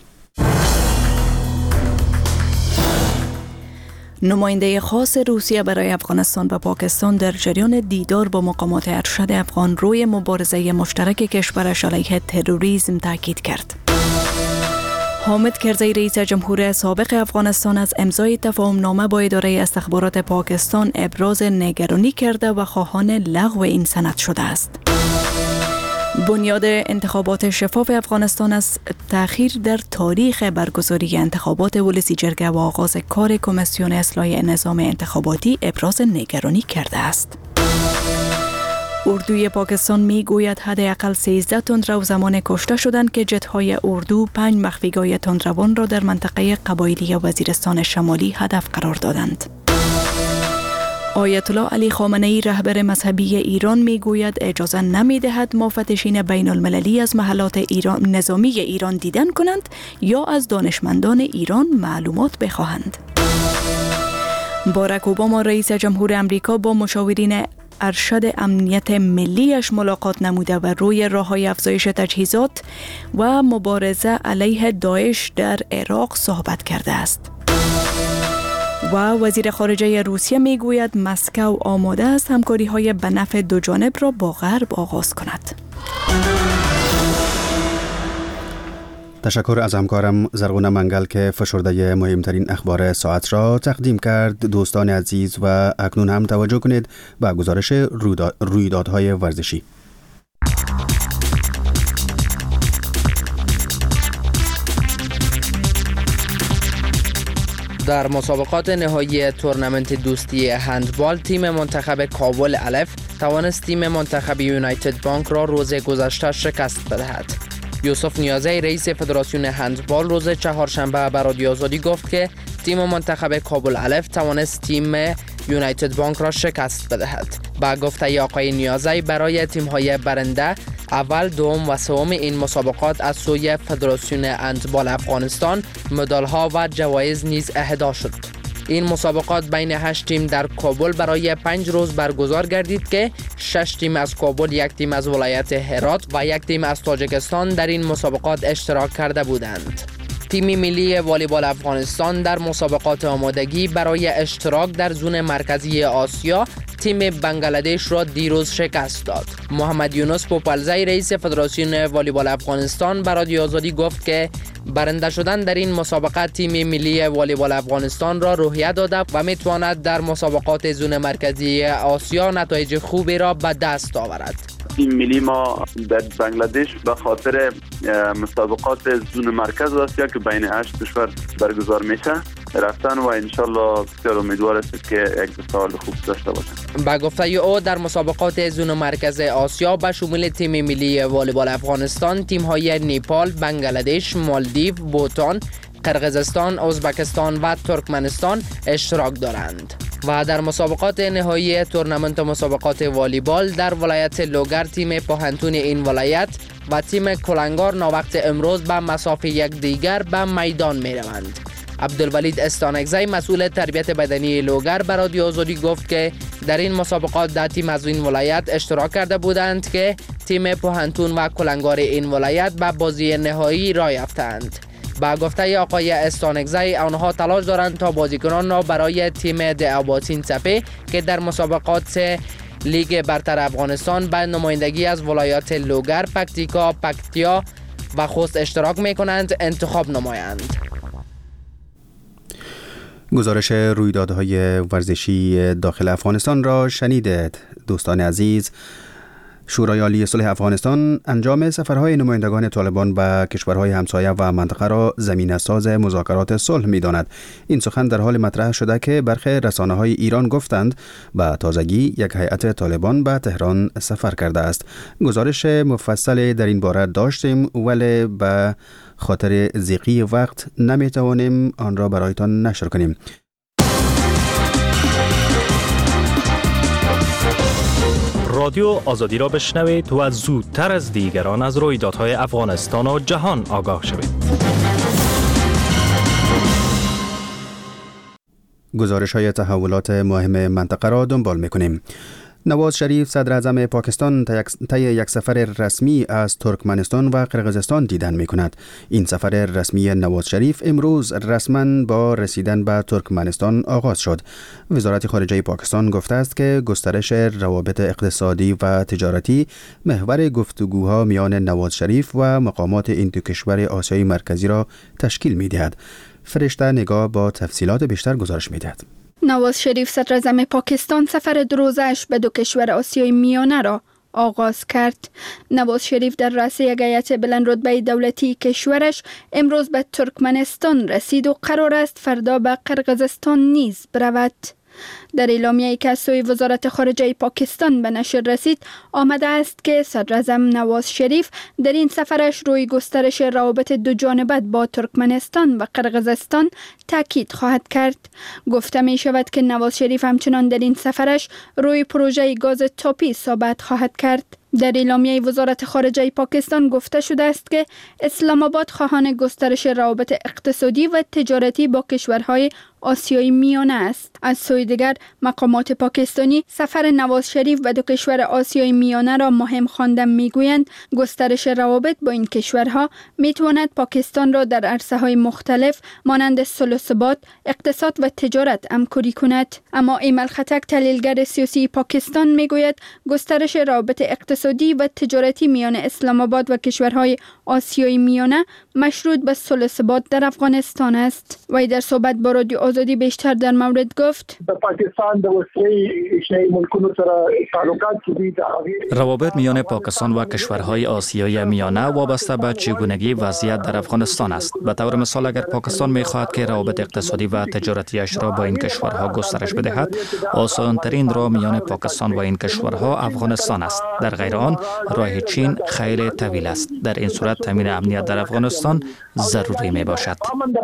نماینده خاص روسیه برای افغانستان و پاکستان در جریان دیدار با مقامات ارشد افغان روی مبارزه مشترک کشورش علیه تروریسم تاکید کرد. حامد کرزی رئیس جمهور سابق افغانستان از امضای تفاهمنامه با اداره استخبارات پاکستان ابراز نگرانی کرده و خواهان لغو این سند شده است. بنیاد انتخابات شفاف افغانستان از تأخیر در تاریخ برگزاری انتخابات ولسی جرگه و آغاز کار کمیسیون اصلاح نظام انتخاباتی ابراز نگرانی کرده است. اردوی پاکستان می گوید حداقل 13 تندرو زمان کشته شدند که جت‌های اردو 5 مخفیگاه تندروان را در منطقه قبایلی وزیرستان شمالی هدف قرار دادند. آیت الله علی خامنه‌ای رهبر مذهبی ایران میگوید اجازه نمی‌دهد مفتشین بین المللی از محلات نظامی ایران دیدن کنند یا از دانشمندان ایران معلومات بخواهند. باراک اوباما رئیس جمهور امریکا با مشاورین ارشد امنیت ملیش ملاقات نموده و روی راه‌های افزایش تجهیزات و مبارزه علیه داعش در عراق صحبت کرده است. و وزیر خارجه روسیه میگوید مسکو آماده است همکاری‌های به نفع دو جانب را با غرب آغاز کند. تشکر از همکارم زرغون منگل که فشرده مهمترین اخبار ساعت را تقدیم کرد. دوستان عزیز و اکنون هم توجه کنید به گزارش رویدادهای ورزشی. در مسابقات نهایی تورنمنت دوستی هندبال تیم منتخب کابل الف توانست تیم منتخب یونایتد بانک را روز گذشته شکست بدهد. یوسف نیازی رئیس فدراسیون هندبال روز چهارشنبه به رادیو آزادی گفت که تیم منتخب کابل الف توانست تیم یونایتد بانک را شکست بدهد. با گفته آقای نیازی برای تیم‌های برنده اول، دوم و سوم این مسابقات از سوی فدراسیون هندبال افغانستان مدال‌ها و جوایز نیز اهدا شد. این مسابقات بین 8 تیم در کابل برای 5 روز برگزار گردید که 6 تیم از کابل، 1 تیم از ولایت هرات و 1 تیم از تاجیکستان در این مسابقات اشتراک کرده بودند. تیم ملی والیبال افغانستان در مسابقات آمادگی برای اشتراک در زون مرکزی آسیا تیم بنگلادش را دیروز شکست داد. محمد یونس پوپلزی رئیس فدراسیون والیبال افغانستان به رادیو آزادی گفت که برنده شدن در این مسابقه تیم ملی والیبال افغانستان را روحیه داده و میتواند در مسابقات زون مرکزی آسیا نتایج خوبی را به دست آورد. تیم ملی ما در بنگلادش به خاطر مسابقات زون مرکز آسیا که بین 8 کشور برگزار میشه رفتن و انشالله بسیار امیدوار است که یک سال خوب داشته باشن. با گفته او در مسابقات زون مرکز آسیا به شمول تیم ملی والیبال افغانستان، تیم‌های نیپال، بنگلادش، مالدیو، بوتان، قرقیزستان، ازبکستان و ترکمنستان اشتراک دارند. و در مسابقات نهایی تورنمنت مسابقات والیبال در ولایت لوگر، تیم پاهنتون این ولایت و تیم کلنگار ناوقت امروز به مسافه یک دیگر به میدان می روند. عبدالولید استانکزی مسئول تربیت بدنی لوگر به رادیو آزادی گفت که در این مسابقات 10 تیم از این ولایت اشتراک کرده بودند که تیم پاهنتون و کلنگار این ولایت به بازی نهایی راه یافتند. با گفته آقای استانکزی آنها تلاش دارند تا بازیکنان را برای تیم دعواتین تپه که در مسابقات لیگ برتر افغانستان به نمایندگی از ولایات لوگر، پکتیکا، پکتیا و خوست اشتراک می کنند انتخاب نمایند. گزارش رویدادهای ورزشی داخل افغانستان را شنیدید. دوستان عزیز، شورای عالی صلح افغانستان انجام سفرهای نمایندگان طالبان به کشورهای همسایه و منطقه را زمینه‌ساز مذاکرات صلح می‌داند. این سخن در حال مطرح شده که برخی رسانه‌های ایران گفتند به تازگی یک هیئت طالبان به تهران سفر کرده است. گزارش مفصل در این باره داشتیم ولی به خاطر ضیقی وقت نمی‌توانیم آن را برایتان نشر کنیم. رادیو آزادی را بشنوید و زودتر از دیگران از رویدادهای افغانستان و جهان آگاه شوید. گزارش‌های تحولات مهم منطقه را دنبال می‌کنیم. نواز شریف صدر اعظم پاکستان طی یک سفر رسمی از ترکمنستان و قرقیزستان دیدن می‌کند. این سفر رسمی نواز شریف امروز رسما با رسیدن به ترکمنستان آغاز شد. وزارت خارجه پاکستان گفته است که گسترش روابط اقتصادی و تجارتی محور گفتگوها میان نواز شریف و مقامات این دو کشور آسیای مرکزی را تشکیل می‌دهد. فرشته نگاه با تفصیلات بیشتر گزارش می‌دهد. نواز شریف صدر اعظم پاکستان سفر 2 روزه‌اش به 2 کشور آسیای میانه را آغاز کرد. نواز شریف در رأس یک هیئت بلند رتبه دولتی کشورش امروز به ترکمنستان رسید و قرار است فردا به قرقیزستان نیز برود. در اعلامیه‌ای که از سوی وزارت خارجه پاکستان به نشر رسید آمده است که صدر اعظم نواز شریف در این سفرش روی گسترش روابط دو جانبه با ترکمنستان و قرقیزستان تاکید خواهد کرد. گفته می شود که نواز شریف همچنان در این سفرش روی پروژه گاز تاپی صحبت خواهد کرد. در اعلامیه وزارت خارجه پاکستان گفته شده است که اسلام آباد خواهان گسترش روابط اقتصادی و تجارتی با کشورهای آسیای میانه است. از سوی دیگر مقامات پاکستانی سفر نواز شریف به 2 کشور آسیای میانه را مهم خوانده میگویند گسترش روابط با این کشورها میتواند پاکستان را در عرصه‌های مختلف مانند صلح و ثبات، اقتصاد و تجارت همکاری کند. اما ایمل خطک تحلیلگر سیاسی پاکستان میگوید گسترش روابط اقتصادی و تجارتی میان اسلام آباد و کشورهای آسیای میانه مشروط به صلح و ثبات در افغانستان است. وی در صحبت با رادیو آزادی بیشتر در مورد گفت: پاکستان د وسیع شی ملکونو سره تعلقات دي. روابط میان پاکستان و کشورهای آسیای میانه وابسته به چگونگی وضعیت در افغانستان است. به طور مثال اگر پاکستان می‌خواهد که روابط اقتصادی و تجارتیش را با این کشورها گسترش بدهد، آسان‌ترین راه میان پاکستان و این کشورها افغانستان است. در غیر آن راه چین خیلی طویل است. در این صورت تامین امنیت در افغانستان ضروری میباشد.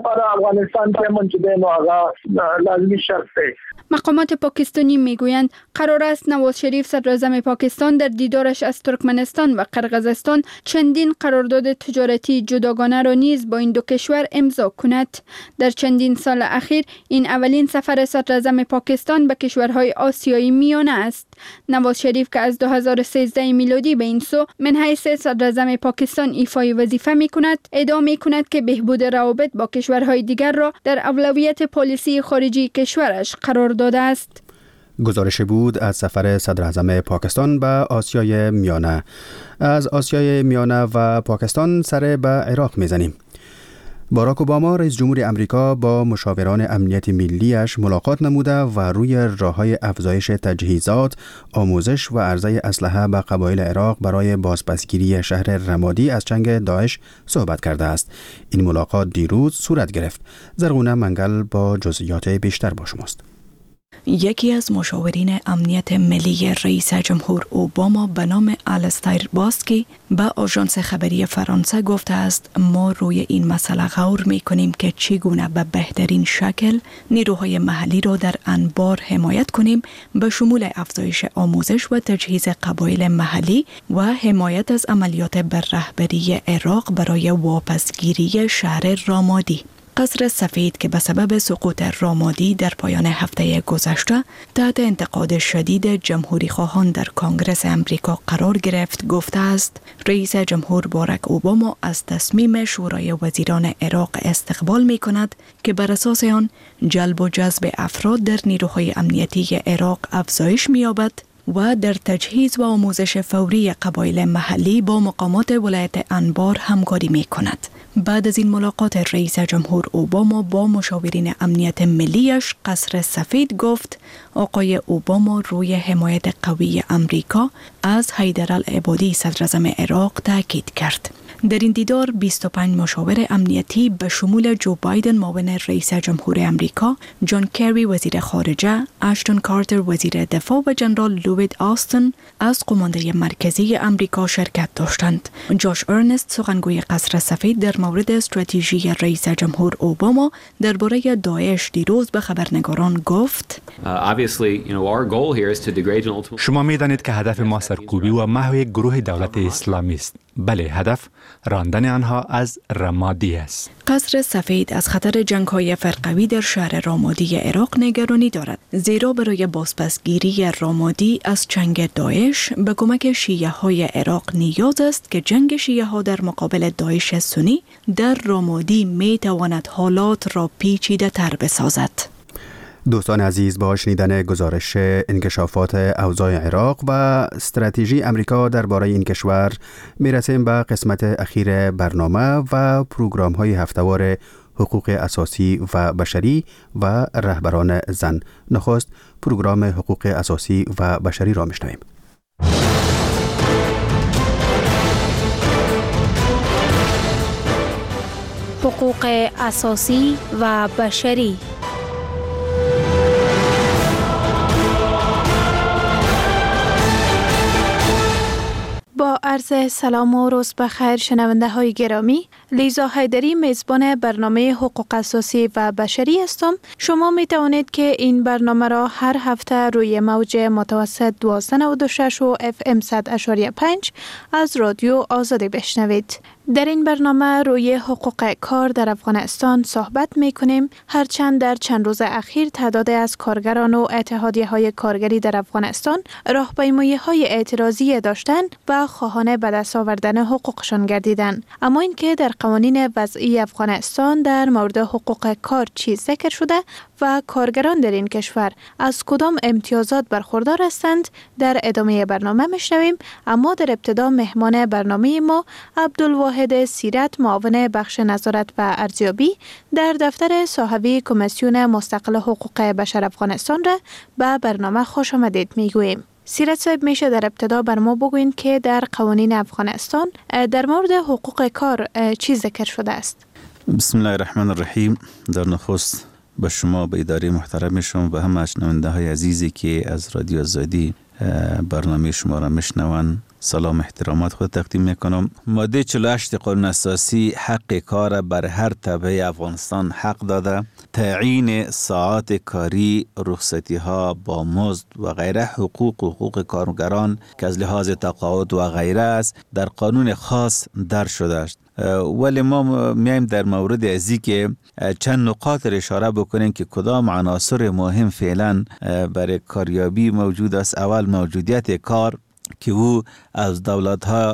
مقامات پاکستانی میگویند قرار است نواز شریف صدر اعظم پاکستان در دیدارش از ترکمنستان و قرقیزستان چندین قرارداد تجارتی جداگانه را نیز با این 2 کشور امضا کند. در چندین سال اخیر این اولین سفر صدر اعظم پاکستان به کشورهای آسیایی میانه است. نواز شریف که از 2013 میلادی به این سو من حیث صدر اعظم پاکستان ایفای وظیفه میکند، ادعا میکند که بهبود روابط با کشورهای دیگر را در اولویت پالیسی خارجی کشورش قرار داده است. گزارش بود از سفر صدر اعظم پاکستان به آسیای میانه. از آسیای میانه و پاکستان سر به عراق میزنیم. باراک اوباما رئیس جمهور امریکا با مشاوران امنیت ملیش ملاقات نموده و روی راه‌های افزایش تجهیزات، آموزش و عرضه اسلحه به قبایل عراق برای بازپسگیری شهر رمادی از چنگ داعش صحبت کرده است. این ملاقات دیروز صورت گرفت. زرغونه منگل با جزئیات بیشتر با شماست. یکی از مشاورین امنیت ملی رئیس جمهور اوباما به نام آلستایر باسکی به آژانس خبری فرانسه گفته است ما روی این مسئله غور می‌کنیم که چگونه به بهترین شکل نیروهای محلی را در انبار حمایت کنیم، به شمول افزایش آموزش و تجهیز قبایل محلی و حمایت از عملیات بر رهبری عراق برای واپسگیری شهر رامادی. قصر سفید که به سبب سقوط رامادی در پایان هفته گذشته تحت انتقاد شدید جمهوری خواهان در کنگره امریکا قرار گرفت، گفته است رئیس جمهور باراک اوباما از تصمیم شورای وزیران عراق استقبال می کند که بر اساس آن جلب و جذب افراد در نیروهای امنیتی عراق افزایش می یابد و در تجهیز و آموزش فوری قبایل محلی با مقامات ولایت انبار همکاری می کند. بعد از این ملاقات رئیس جمهور اوباما با مشاورین امنیت ملیش قصر سفید گفت آقای اوباما روی حمایت قوی امریکا از حیدرالعبادی صدراعظم عراق تاکید کرد. در این دیدار 25 مشاور امنیتی به شمول جو بایدن معاون رئیس جمهور امریکا، جان کری وزیر خارجه، اشتون کارتر وزیر دفاع و جنرال لوید آستن از قمانده مرکزی امریکا شرکت داشتند. جاش ارنست سخنگوی قصر سفید در مورد استراتژی رئیس جمهور اوباما درباره داعش دیروز به خبرنگاران گفت شما می‌دانید که هدف ما سرکوبی و محو یک گروه دولت اسلامی است. بله، هدف راندن آنها از رمادی است. قصر سفید از خطر جنگ‌های فرقوی در شهر رامادی عراق نگرانی دارد، زیرا برای بازپسگیری رامادی از چنگ داعش به کمک شیعه‌های عراق نیاز است که جنگ شیعه‌ها در مقابل داعش سنی در رامادی می‌تواند حالات را پیچیده‌تر بسازد. دوستان عزیز، با شنیدن گزارش انکشافات اوضاع عراق و استراتژی امریکا درباره این کشور میرسیم به قسمت اخیر برنامه و پروگرام‌های هفته‌وار حقوق اساسی و بشری و رهبران زن. نخست پروگرام حقوق اساسی و بشری را میشنویم. حقوق اساسی و بشری. با عرض سلام و روز بخیر شنونده های گرامی، لیزا حیدری میزبان برنامه حقوق اساسی و بشری هستم. شما می توانید که این برنامه را هر هفته روی موج متوسط 1296 و FM 100.5 از رادیو آزادی بشنوید. در این برنامه روی حقوق کار در افغانستان صحبت می کنیم، هرچند در چند روز اخیر تعداد از کارگران و اتحادیه های کارگری در افغانستان راهپیمایی های اعتراضی داشتند و خواهان به دست آوردن حقوقشان گردیدند. اما اینکه در قوانین وضعی افغانستان در مورد حقوق کار چی ذکر شده و کارگران در این کشور از کدام امتیازات برخوردار هستند در ادامه برنامه میشنویم. اما در ابتدا مهمان برنامه ما عبدالواحد سیرت، معاون بخش نظارت و ارزیابی در دفتر صاحبی کمیسیون مستقل حقوق بشر افغانستان را به برنامه خوش آمدید میگوییم. سیرت صاحب، میشه در ابتدا بر ما بگوین که در قوانین افغانستان در مورد حقوق کار چی ذکر شده است؟ بسم الله الرحمن الرحیم. در نخست به شما، به اداره محترم شما و همه شنونده های عزیزی که از رادیو آزادی برنامه شما را میشنوند سلام احترامات خود تقدیم میکنم. ماده 48 قانون اساسی حق کار بر هر تبع افغانستان حق داده. تعیین ساعات کاری، رخصتی ها با مزد و غیره حقوق کارگران که از لحاظ تقاعد و غیره است در قانون خاص در شده است. ولی ما میایم در مورد ازی که چند نقاط اشاره بکنیم که کدام عناصر مهم فعلا برای کاریابی موجود است. اول موجودیت کار که او از دولت ها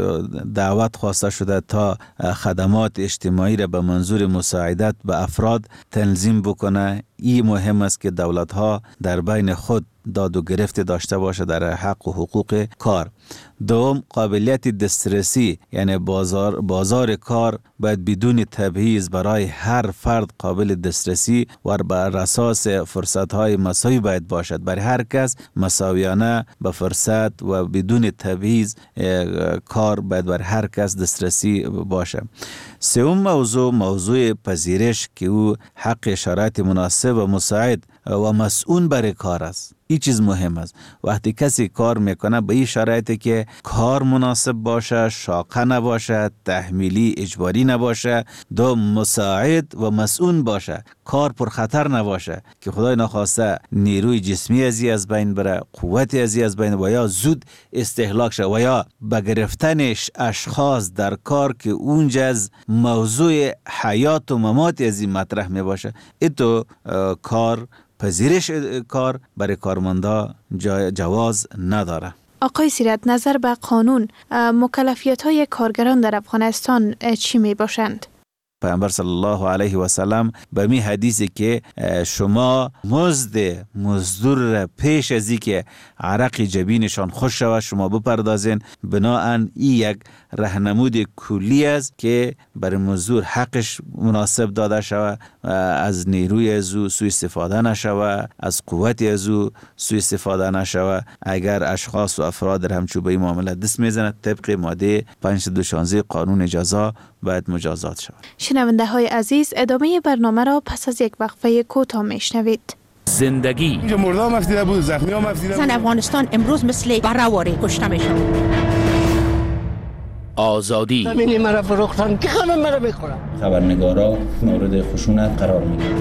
دعوت خواسته شده تا خدمات اجتماعی را به منظور مساعدت به افراد تنظیم بکنه. این مهم است که دولت ها در بین خود داد و گرفت داشته باشه در حق و حقوق کار. دوم، قابلیت دسترسی، یعنی بازار کار باید بدون تبعیض برای هر فرد قابل دسترسی و بر اساس فرصت‌های مساوی باید باشد. برای هر کس مساویانه به فرصت و بدون تبعیض کار باید بر هر کس دسترسی باشه. سوم موضوع پذیرش که او حق شرایط مناسب و مساعد و مسئول برای کار است. این چیز مهم است. وقتی کسی کار میکنه به این شرایطی که کار مناسب باشه، شاقه نباشه، تحمیلی اجباری نباشه، دو مساعد و مسئول باشه، کار پر خطر نباشه که خدای نخواسته نیروی جسمی از بین بره، قوت از بین و یا زود استهلاک شه و یا به گرفتن اشخاص در کار که اونجا از موضوع حیات و ممات از این مطرح می باشه. ایتو کار پذیرش کار برای کارمندا جواز نداره. آقای سیرت، نظر به قانون مکلفیت های کارگران در افغانستان چی می باشند؟ پیامبر صلی الله علیه و سلم به می حدیثی که شما مزدور را پیش از اینکه عرق جبینشان خوش شود شما بپردازین، بناهن این یک راهنمود کلی است که برای مزدور حقش مناسب داده شود، از نیروی از او سوء استفاده نشود، از قوت از او سوء استفاده نشود. اگر اشخاص و افراد در همچون به این معامله دست میزند طبق ماده 516 قانون جزا باید مجازات شود. شنونده های عزیز، ادامه برنامه را پس از یک وقفه کوتاه میشنوید. زندگی اینجا مردا مفتیده بود، زخمی ها مفتیده بود. زن افغانستان امروز مثل برهواری کشته میشن. آزادی همینی مرا فروختن که همه مرا میخورن. خبرنگارا مورد خشونت قرار میگیرن.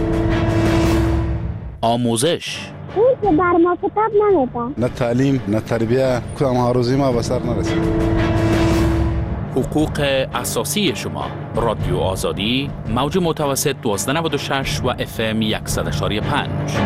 آموزش اون که بر ما کتاب نمیده. نه تعلیم نه تربیه، کدام ها روزی ما به سر نرسید. حقوق اساسی شما. رادیو آزادی، موج متوسط 1296 و FM 100.5.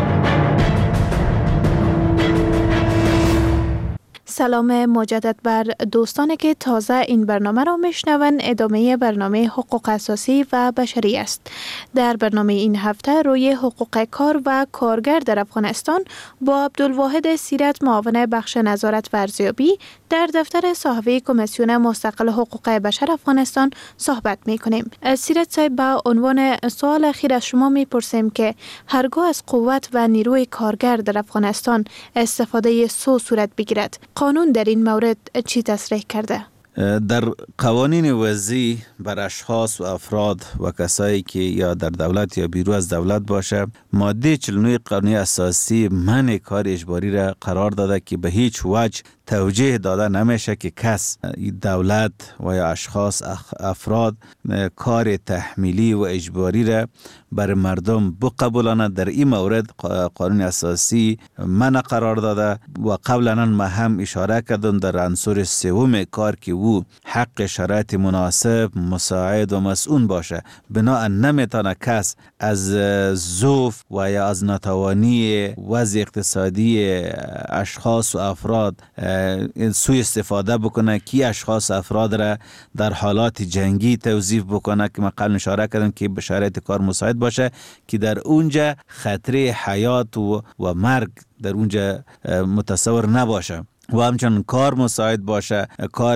سلام مجدد بر دوستانی که تازه این برنامه را میشنوند. ادامه برنامه حقوق اساسی و بشری است. در برنامه این هفته روی حقوق کار و کارگر در افغانستان با عبدالواحد سیرت، معاون بخش نظارت و ارزیابی در دفتر صاحب کمیسیون مستقل حقوق بشر افغانستان صحبت میکنیم. سیرت صاحب، به عنوان سوال اخیر از شما میپرسیم که هرگاه از قوت و نیروی کارگر در افغانستان استفاده سوء صورت بگیرد، قانون در این مورد چی تصریح کرده؟ در قوانین وضعی بر اشخاص و افراد و کسایی که یا در دولت یا بیرون از دولت باشه، ماده 49 قانون اساسی منع کار اجباری را قرار داده که به هیچ وجه توجیه داده نمیشه که کس دولت و یا اشخاص افراد کار تحمیلی و اجباری را بر مردم بقبولانه. در این مورد قانون اساسی منع قرار داده و قبلا ما هم اشاره کردم در عنصر سوم کار که او حق شرایط مناسب، مساعد و مسئول باشه. بنابراین نمیتونه کس از ضعف و یا از ناتوانی وضع اقتصادی اشخاص و افراد سوء استفاده بکنه که اشخاص افراد را در حالات جنگی توظیف بکنه که من قبل اشاره کردم که به شرایط کار مساعد باشه که در اونجا خطر حیات و مرگ در اونجا متصور نباشه و همچنین کار مساعد باشه، کار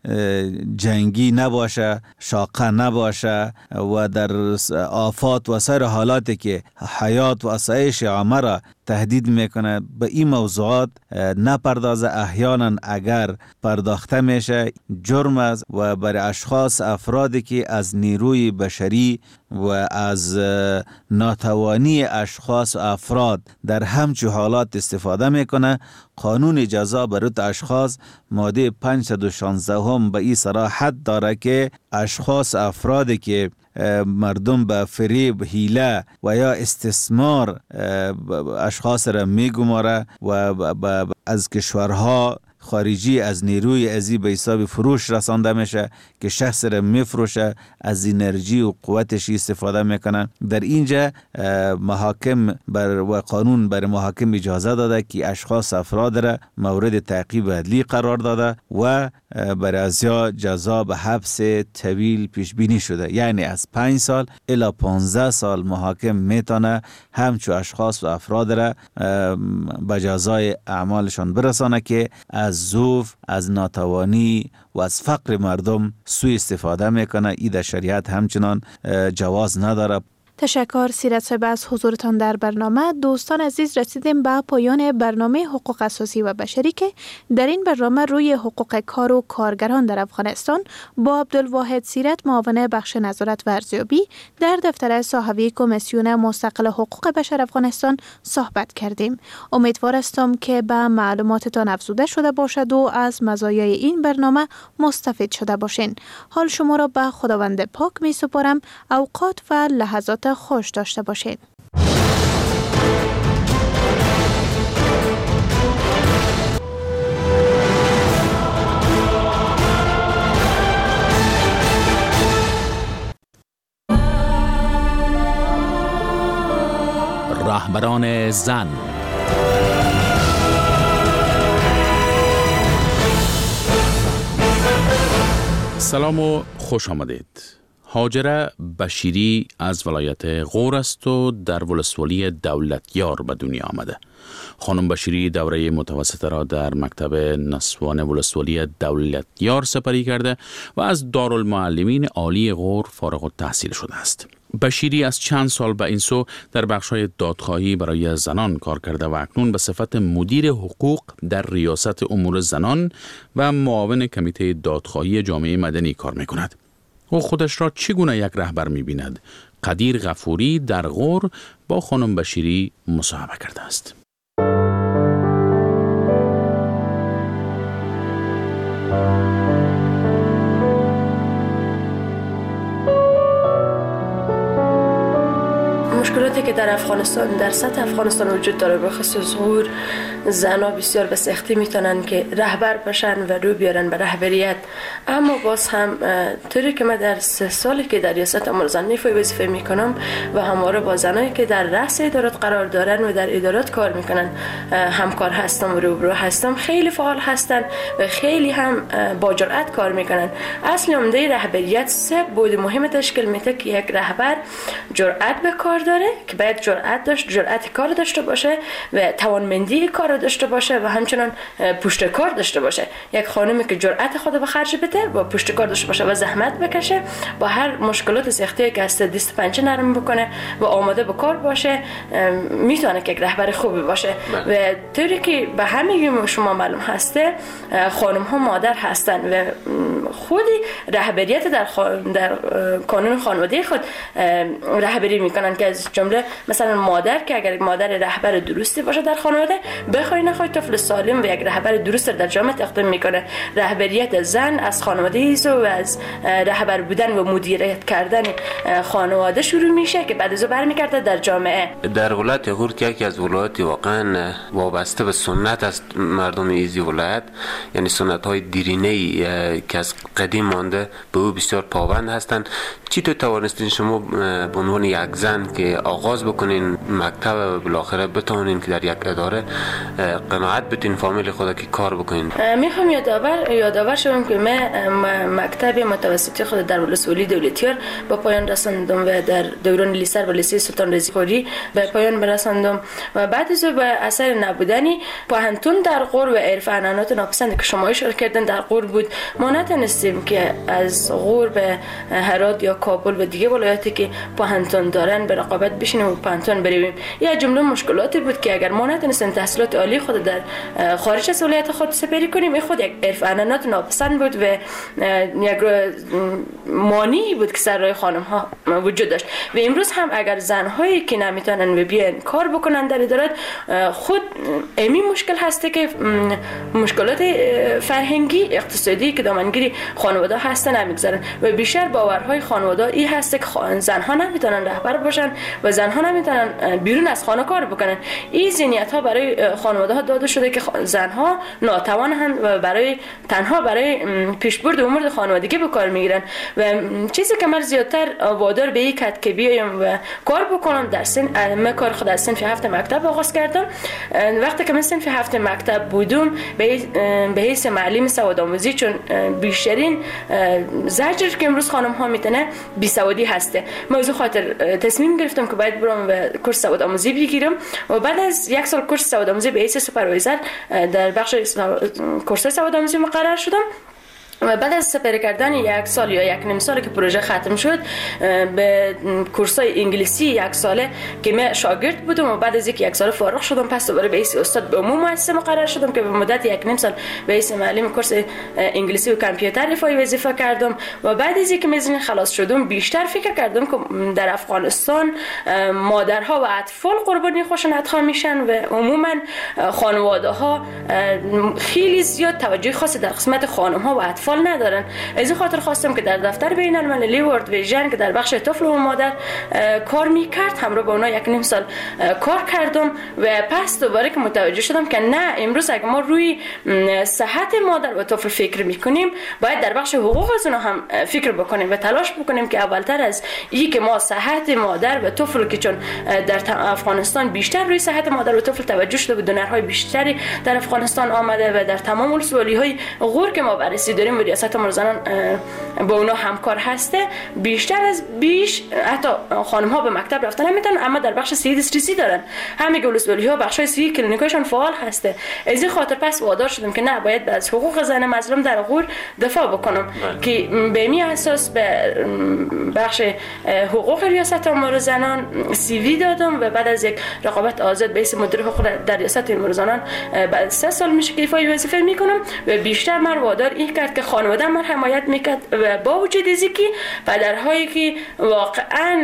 جنگی نباشه، شاقه نباشه و در آفات و سایر حالاتی که حیات و آسایش عامه را تهدید میکنه به این موضوعات نپردازه. احیانا اگر پرداخته میشه جرم است و برای اشخاص افرادی که از نیروی بشری و از ناتوانی اشخاص و افراد در همچون حالات استفاده میکنه. قانون جزا برای اشخاص ماده 516 هم به این صراحت داره که اشخاص افرادی که مردم به فریب، حیله و یا استثمار اشخاص را میگماره و از کشورها خارجی از نیروی ازی به حساب فروش رسانده میشه که شخص را میفروشه، از انرژی و قوتش استفاده میکنن. در اینجا محاکم و قانون بر محاکم اجازه داده که اشخاص افراد را مورد تعقیب عدلی قرار داده و بر ازیا جزا به حبس طویل پیش بینی شده، یعنی از 5 سال الی 15 سال محاکم میتونه همچو اشخاص و افراد را به جزای اعمالشان برسانه که از ضعف، از ناتوانی و از فقر مردم سوء استفاده میکنه. این در شریعت همچنان جواز نداره. تشکر سیرت صاحب از حضورتان در برنامه. دوستان عزیز، رسیدیم به پایان برنامه حقوق اساسی و بشری که در این برنامه روی حقوق کار و کارگران در افغانستان با عبدالواحد سیرت، معاون بخش نظارت و ارزیابی در دفتر صاحبی کمیسیون مستقل حقوق بشر افغانستان صحبت کردیم. امیدوار هستم که به معلوماتتان افزوده شده باشد و از مزایای این برنامه مستفید شده باشین. حال شما را به خداوند پاک می سپارم. اوقات و لحظات خوش داشته باشید. رهبران زن. سلام و خوش آمدید. هاجره بشیری از ولایت غور است و در ولسوالی دولتیار به دنیا آمده. خانم بشیری دوره متوسطه را در مکتب نسوان ولسوالی دولتیار سپری کرده و از دارالمعلمین عالی غور فارغ التحصیل شده است. بشیری از چند سال به این سو در بخش‌های دادخواهی برای زنان کار کرده و اکنون به صفت مدیر حقوق در ریاست امور زنان و معاون کمیته دادخواهی جامعه مدنی کار می‌کند. او خودش را چگونه یک رهبر می‌بیند؟ قدیر غفوری در غور با خانم بشیری مصاحبه کرده است. مشکلاتی که در افغانستان، در سطح افغانستان وجود داره، به خصوص غور، زنها بسیار به سختی میتونن که رهبر بشن و رو بیارن به رهبریت. اما باز هم طوری که من در 3 سالی که در ریاست امور زن وظیفه میکنم و همواره با زنایی که در رأس ادارات قرار دارن و در ادارات کار میکنن همکار هستم و روبرو هستم، خیلی فعال هستن و خیلی هم با جرأت کار میکنن. اصل عمده رهبریت 3 بود مهم تشکیل میده که یک رهبر جرأت به کار داره که باید جرأت کار داشته باشه و توانمندی کار داشته باشه و همچنان پشت کار داشته باشه. یک خانمی که جرأت خود به خرج بده، با پشت کار داشته باشه و زحمت بکشه، با هر مشکلات سختی که هست دست پنجه نرم بکنه و آماده به کار باشه، میتونه که یک رهبر خوبی باشه. و طوری که به همه شما معلوم هسته، خانم ها مادر هستن و خودی رهبریت در قانون خانواده خود رهبری میکنن که از جمله مثلا مادر که اگر مادر رهبر درستی باشه در خانواده، بخوای نخوای طفل سالم و یک رهبر درست در جامعه تقدیم میکنه. رهبریت زن از خانواده ایست و از رهبر بودن و مدیریت کردن خانواده شروع میشه که بعد از اون برمیگرده در جامعه. در ولایت غور که یکی از ولایات واقعا وابسته به سنت است، مردم ایزی ولایت، یعنی سنت های دیرینه‌ای که از قدیم مانده به او بسیار پابند هستند. چطور توانستین شما به عنوان یک زن که آغاز بکنین مکتب و بالاخره بتونین که در یک اداره قناعت بتین فامیل خود که کار بکنین؟ میخوام یادآور شوم که من مکتب متوسطی خود در ولسوالی دولتیار به پایان رساندم و در دوران لیسر و لیسه سلطان رضا خوری به پایان برساندم و بعد از به اثر نبودنی پوهنتون در غور و عرف عنعنات ناپسند که شما اشاره کردن در غور بود، ما نتونستیم که از غور به هرات یا کابل و دیگه ولایاتی که پوهنتون دارن به رقابت بشینیم و پوهنتون برویم. یا جمله مشکلاتی بود که اگر ما نتونستیم تحصیلات عالی خود در خارج از ولایت خود سپری کنیم، این خود یک عرف عنعنات ناپسند بود و یک مانعی بود که سر راه خانم ها وجود داشت. و امروز هم اگر زنهایی که نمیتونن و بیان کار بکنن در ادارات، خود امی مشکل هسته که مشکلات فرهنگی اقتصادی که دامنگیری خانواده هستن نمیگذارن و بیشتر باورهای خانواده این هسته که زنها نمیتونن رهبر باشن و زنها نمیتونن بیرون از خانه کار بکنن. این ذهنیت ها برای خانواده ها داده شده که زنها ناتوانند و تنها برای پیشبرد امور خانوادگی به کار میگیرن و چیزی که من زیادتر وادار به یک که بیایم و کار بکنم در سن من کار خود از صنف 7 مکتب آغاز کردم. وقتی که من صنف 7 مکتب بودم به حیث معلم سوادآموزی، چون بیشترین زجر که امروز خانم ها میتونه بیسوادی هسته، موضوع خاطر تصمیم گرفتم که باید برم و کورس سوادآموزی بگیرم و بعد از یک سال کورس سوادآموزی به حیث سوپروایزر در بخش کورس سوادآموزی مقرر شدم و بعد از سپری کردن یک سال یا یک نیم سال که پروژه ختم شد به کورسای انگلیسی یک ساله که من شاگرد بودم و بعد از یک سال فارغ شدم، پس دوباره به حیث استاد به عموم مؤسسه مقرر شدم که به مدت یک نیم سال به حیث معلم کورس انگلیسی و کامپیوتر رفاهی وظیفه کردم و بعد از اینکه میزین خلاص شدم بیشتر فکر کردم که در افغانستان مادرها و اطفال قربانی خشونت‌ها میشن و عموما خانواده ها خیلی زیاد توجه خاصی در قسمت خانم‌ها و اطفال ندارن. از این خاطر خواستم که در دفتر بین المللی ورلد ویژن که در بخش طفل و مادر کار میکرد همراه با اونا یک نیم سال کار کردم و پس دوباره که متوجه شدم که نه، امروز اگه ما روی صحت مادر و طفل فکر میکنیم باید در بخش حقوق از اونا هم فکر بکنیم و تلاش بکنیم که اولتر از این که ما صحت مادر و طفل که چون در افغانستان بیشتر روی صحت مادر و طفل توجه شده و دونرهای بیشتری در افغانستان آمده و در تمام ولسوالی‌های غور که ما بررسی داریم ریاست امور زنان با اونا همکار هسته، بیشتر از حتی خانم ها به مکتب رفتن نمیتونن اما در بخش سی دسترسی دارن. همه ولسوالی ها بخش سی کلینیکاشون فعال هسته. از این خاطر پس وادار شدم که نه، باید از حقوق زن مظلوم در غور دفاع بکنم که به می اساس به بخش حقوق ریاست امور زنان سی وی دادم و بعد از یک رقابت آزاد به اسم مدیر حقوق در ریاست امور زنان بعد 3 سال میشه که ایفای وظیفه میکنم و بیشتر من وادار این کرد که خانواده من حمایت میکرد و با وجود اینکه پدرهایی که واقعا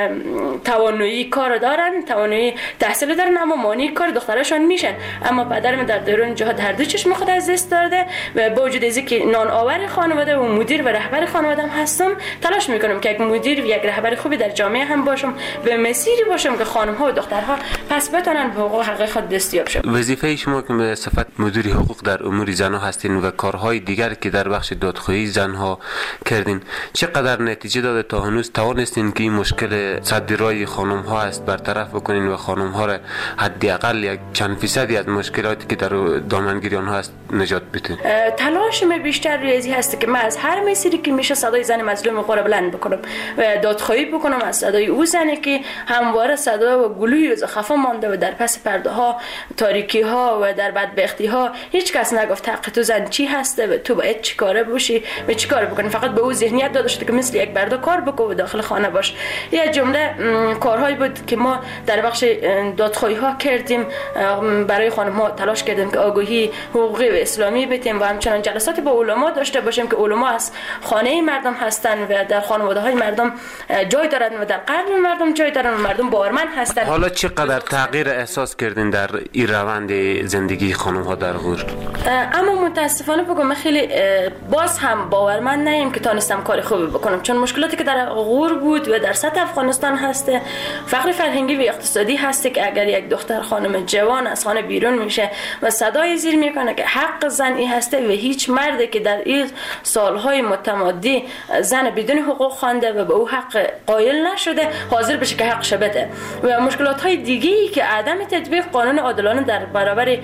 توانایی کار دارن، توانایی تحصیل دارن اما مانع کار دخترشون میشن، اما پدرم در دوران جهاد هر دو چشم خود از دست داده و با وجود اینکه نان آور خانواده و مدیر و رهبر خانواده هم هستم، تلاش میکنم که یک مدیر و یک رهبر خوبی در جامعه هم باشم و مسیری باشم که خانم ها و دخترها پس بتونن به حقوق حقیقی خود دستیاب شن. وظیفه شما که به صفت مدیر حقوق در امور زنان هستین و کارهای دیگر که در بخش دادخواهی زنها کردین، چقدر نتیجه داده تا هنوز توانستین که این مشکل صدرای خانم ها است برطرف بکنین و خانم ها را حداقل یک چند فیصدی از مشکلاتی که در دامنگیری آنها است نجات بدین؟ تلاش من بیشتر ریاضی هست که من از هر مسیری که میشه صدای زن مظلوم خود بلند بکنم و دادخواهی بکنم از صدای او زنی که همواره صدا و گلوی و خفا مانده و در پس پرده ها، تاریکی ها و در بدبختی ها هیچ کس نگفت حق تو زن چی هسته و تو باید چی کاره باشی و چی کار بکنی. فقط به او ذهنیت داده شده که مثل یک برده کار بکن و داخل خانه باش. یه جمله کارهایی بود که ما در بخش دادخواهی ها کردیم، برای خانم ها تلاش کردیم که آگاهی حقوقی و اسلامی بدیم و همچنان جلسات با علما داشته باشیم که علما از خانه مردم هستن و در خانواده های مردم جای دارن و در قلب مردم جای دارن و مردم باورمند هستن. حالا چقدر تغییر احساس کردین در این روند زندگی خانم ها در غور؟ اما متاسفانه بگم خیلی باز هم باورمند نیم که تانستم کار خوبی بکنم، چون مشکلاتی که در غور بود و در سطح افغانستان هسته، فقر فرهنگی و اقتصادی هسته که اگر یک دختر خانم جوان از خانه بیرون میشه و صدای زیر میکنه که حق زنی هسته و هیچ مردی که در این سالهای متمادی زن بدون حقوق خوانده و به او حق قائل نشده حاضر بشه که حقش بده و مشکلات های دیگه‌ای که عدم تطبیق قانون عادلانه در برابر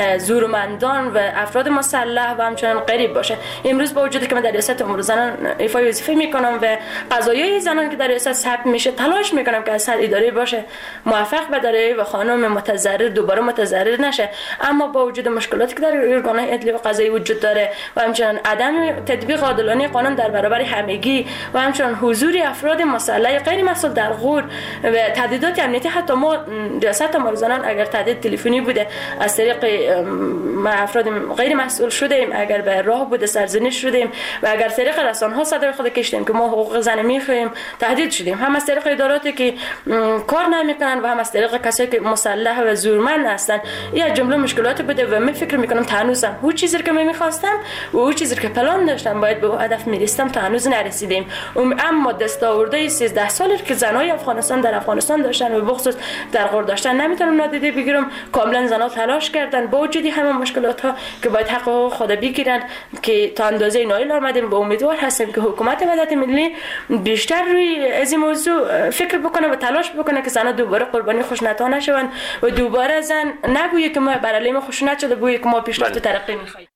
زورمندان و افراد مسلح و همچنان غریب باشه. امروز با وجودی که من در ریاست امور زنان ایفای وظیفه میکنم و قضایای زنان که در ریاست ثبت میشه تلاش میکنم که از هر اداره باشه موفق بداره و خانم متضرر دوباره متضرر نشه، اما با وجود مشکلاتی که در ارگان‌های عدلی و قضایی وجود داره و همچنان عدم تطبیق عادلانه قانون در برابر همگی و همچنان حضور افراد مسلح غیر مسئول در غور و تهدیدات امنیتی، حتی ما ریاست امور زنان اگر تهدید تلفنی بوده از طریق افراد غیر مسئول شده ایم، اگر به راه بوده سر سرزنش شدیم و اگر از طریق رسانه‌ها صدای خود کشیدیم که ما حقوق زن می‌خوایم، تهدید شدیم، هم از طریق اداراتی که کار نمی‌کنن و هم از طریق کسایی که مسلح و زورمند هستن. این جمله مشکلات بوده و من فکر می‌کنم تا هنوزم اون چیزی که من می‌خواستم و اون چیزی که پلان داشتم باید به هدف می‌رسیدم تا هنوز نرسیدیم. اما دستاورده 13 سالی که زنای افغانستان در افغانستان داشتن و بخصوص در غور داشتن نمیتونم نادیده بگیرم. کاملا زنها تلاش کردن با وجودی همه مشکلات ها که باید حق خود بگیرن که تا اندازه نایل آمدیم. با امیدوار هستیم که حکومت وحدت ملی بیشتر روی از این موضوع فکر بکنه و تلاش بکنه که زنها دوباره قربانی خشونت‌ها نشوند و دوباره زن نگویه که ما بر علیه ما خشونت شده، بگویه که ما پیشرفت و ترقی می‌خوایم.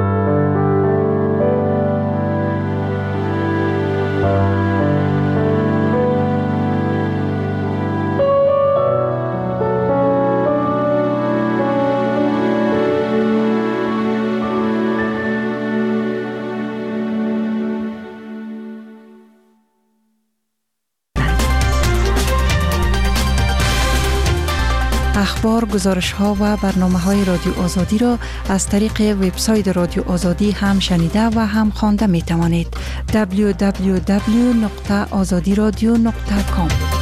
اخبار، گزارش‌ها و برنامه‌های رادیو آزادی را از طریق وبسایت رادیو آزادی هم شنیده و هم خوانده می‌توانید. www.azadiradio.com